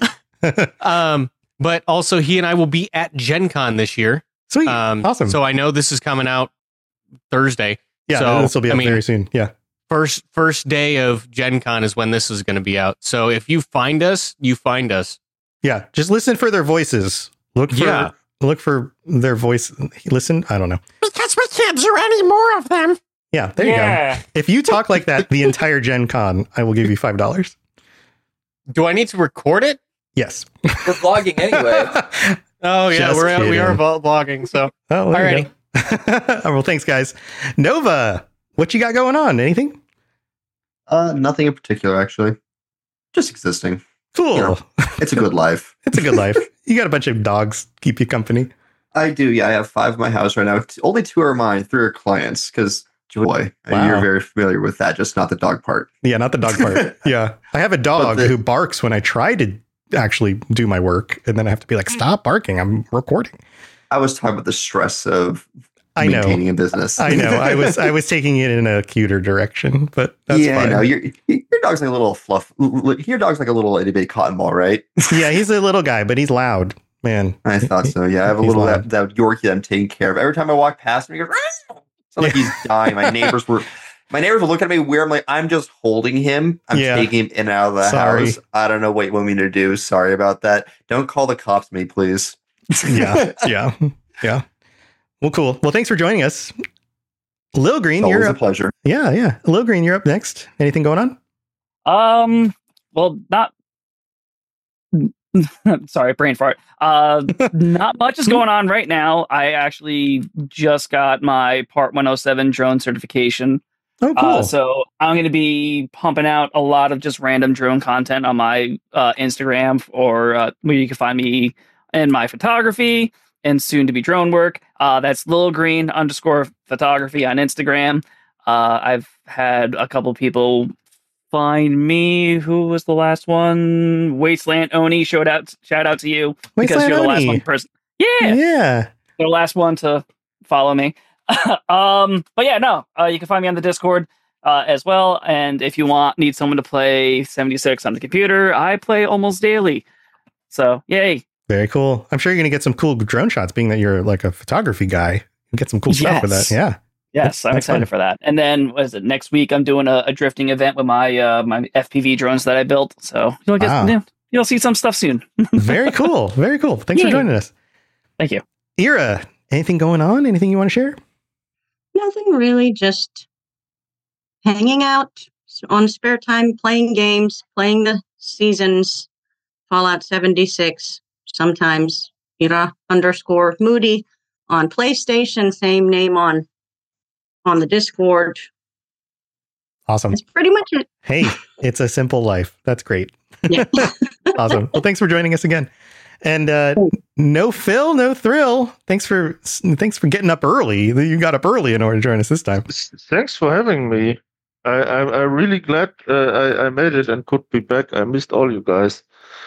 But also he and I will be at Gen Con this year. Sweet. Awesome. So I know this is coming out Thursday. Yeah, so, this will be up very soon. Yeah. First day of Gen Con is when this is going to be out. So if you find us, you find us. Yeah. Just listen for their voices. Look for their voice. Listen. I don't know. Because we can't do any more of them. Yeah. There you go. If you talk like that the entire Gen Con, I will give you $5. Do I need to record it? Yes. We're vlogging anyway. Oh yeah, Just we are kidding. vlogging. So Oh, there you alrighty. go. Well, thanks, guys. Nova, what you got going on? Anything? Nothing in particular, actually. Just existing. Cool. You know, it's a good life. It's a good life. You got a bunch of dogs keep you company. I do, yeah. I have 5 in my house right now. Only 2 are mine, 3 are clients, because boy, Wow. you're very familiar with that, just not the dog part. Yeah, not the dog part. Yeah. I have a dog who barks when I try to actually do my work, and then I have to be like, stop barking. I'm recording. I was talking about the stress of I know. maintaining a business. I know. I was taking it in a cuter direction, but that's yeah, fine. I know. Your dog's like a little fluff. Your dog's like a little itty bitty cotton ball, right? Yeah, he's a little guy, but he's loud, man. I thought so. Yeah, I have a He's little loud. that Yorkie that I'm taking care of. Every time I walk past him, he goes. It's like he's dying. My neighbors were looking at me weird. I'm like, I'm just holding him. I'm Yeah. taking him in and out of the Sorry. house. I don't know what you want me to do. Sorry about that. Don't call the cops on me, please. Yeah. Yeah. Well, cool. Well, thanks for joining us. Lil Green, It's you're always a up. pleasure. Yeah. Lil Green, you're up next. Anything going on? Well, not. Sorry, brain fart. Not much is going on right now. I actually just got my Part 107 drone certification. Oh, cool. So I'm going to be pumping out a lot of just random drone content on my Instagram, or where you can find me in my photography and soon to be drone work. That's _photography on Instagram. I've had a couple people find me. Who was the last one? Wasteland Oni. Shout out to you, because Wasteland you're the last Oni. one person. Yeah, Yeah. you're the last one to follow me. But yeah, no, you can find me on the Discord as well. And if you need someone to play 76 on the computer, I play almost daily. So yay. Very cool. I'm sure you're going to get some cool drone shots, being that you're like a photography guy. You get some cool stuff with that. Yes. Yeah. Yes, I'm That's excited fun. for that. And then, what is it? Next week, I'm doing a drifting event with my my FPV drones that I built. So Wow. you'll see some stuff soon. Very cool. Very cool. Thanks for Yeah. joining us. Thank you. Ira, anything going on? Anything you want to share? Nothing really, just hanging out on spare time, playing games, playing the seasons, Fallout 76, sometimes Ira_Moody on PlayStation, same name on the Discord. Awesome. That's pretty much it. Hey, it's a simple life. That's great. Yeah. Awesome. Well, thanks for joining us again. And no Phil, no thrill. Thanks for getting up early. You got up early in order to join us this time. Thanks for having me. I'm really glad I made it and could be back. I missed all you guys.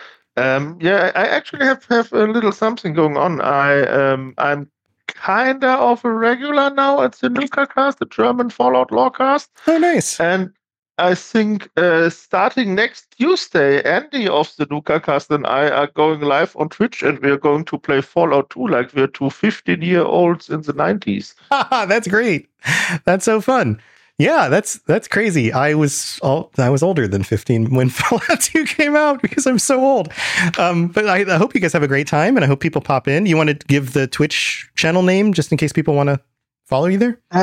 Yeah, I actually have a little something going on. I'm kinda of a regular now at the NukaCast, the German Fallout Lorecast. Oh, nice. And I think starting next Tuesday, Andy of the NukaCast and I are going live on Twitch, and we're going to play Fallout 2 like we're two 15-year-olds in the 90s. That's great. That's so fun. Yeah, that's crazy. I was older than 15 when Fallout 2 came out because I'm so old. But I hope you guys have a great time, and I hope people pop in. You want to give the Twitch channel name just in case people want to follow you there? I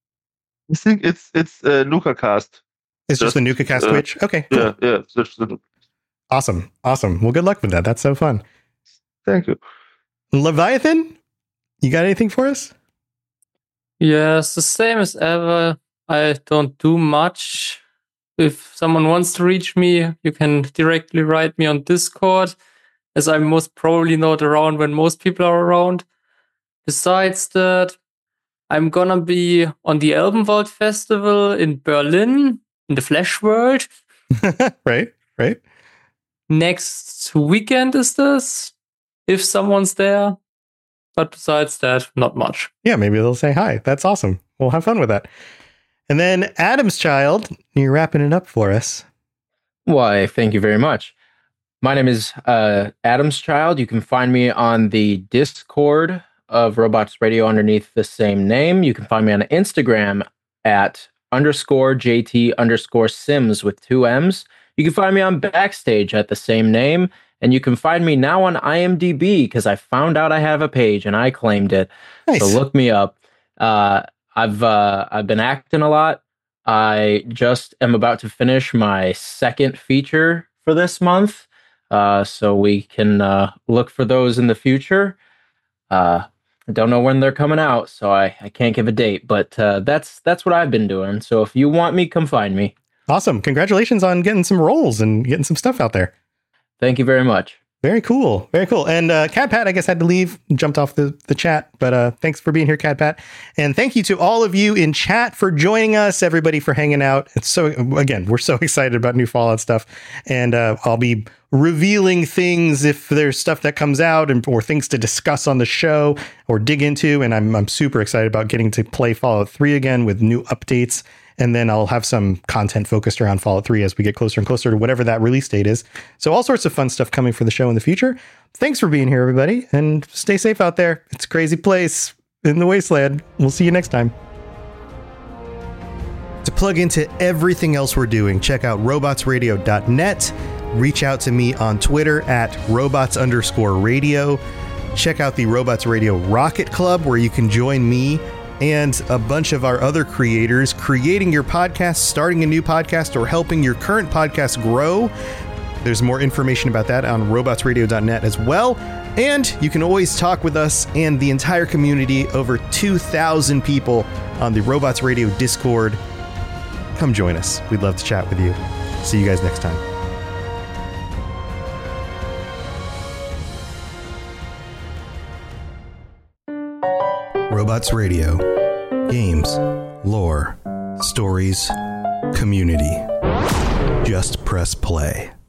think it's NukaCast. It's just the NukaCast Twitch. Okay, cool. Yeah. Just the, Awesome. Well, good luck with that. That's so fun. thank you. Leviathan, you got anything for us? Yes, the same as ever. I don't do much. If someone wants to reach me, you can directly write me on Discord, as I'm most probably not around when most people are around. Besides that, I'm gonna be on the Albenwald Festival in Berlin, in the Flash World. Right. Next weekend is this, if someone's there. But besides that, not much. Yeah, maybe they'll say hi. That's awesome. We'll have fun with that. And then Adam's Child, you're wrapping it up for us. Why, thank you very much. My name is Adam's Child. You can find me on the Discord of Robots Radio underneath the same name. You can find me on Instagram at _JT_Sims with 2 M's. You can find me on Backstage at the same name. And you can find me now on IMDb because I found out I have a page and I claimed it. Nice. So look me up. I've been acting a lot. I just am about to finish my second feature for this month. so we can look for those in the future. I don't know when they're coming out, so I can't give a date, but that's what I've been doing. So if you want me, come find me. Awesome. Congratulations on getting some roles and getting some stuff out there. Thank you very much. Very cool. Very cool. And Cat Pat, I guess, had to leave, jumped off the chat. But thanks for being here, Cat Pat. And thank you to all of you in chat for joining us, everybody for hanging out. It's so, again, we're so excited about new Fallout stuff. And I'll be revealing things if there's stuff that comes out or things to discuss on the show or dig into. And I'm super excited about getting to play Fallout 3 again with new updates. And then I'll have some content focused around Fallout 3 as we get closer and closer to whatever that release date is. So all sorts of fun stuff coming for the show in the future. Thanks for being here, everybody, and stay safe out there. It's a crazy place in the wasteland. We'll see you next time. To plug into everything else we're doing, check out robotsradio.net. Reach out to me on Twitter at robots_radio. Check out the Robots Radio Rocket Club, where you can join me and a bunch of our other creators creating your podcast, starting a new podcast, or helping your current podcast grow. There's more information about that on robotsradio.net as well. And you can always talk with us and the entire community, over 2,000 people on the Robots Radio Discord. Come join us. We'd love to chat with you. See you guys next time. Robots Radio. Games, lore, stories, community. Just press play.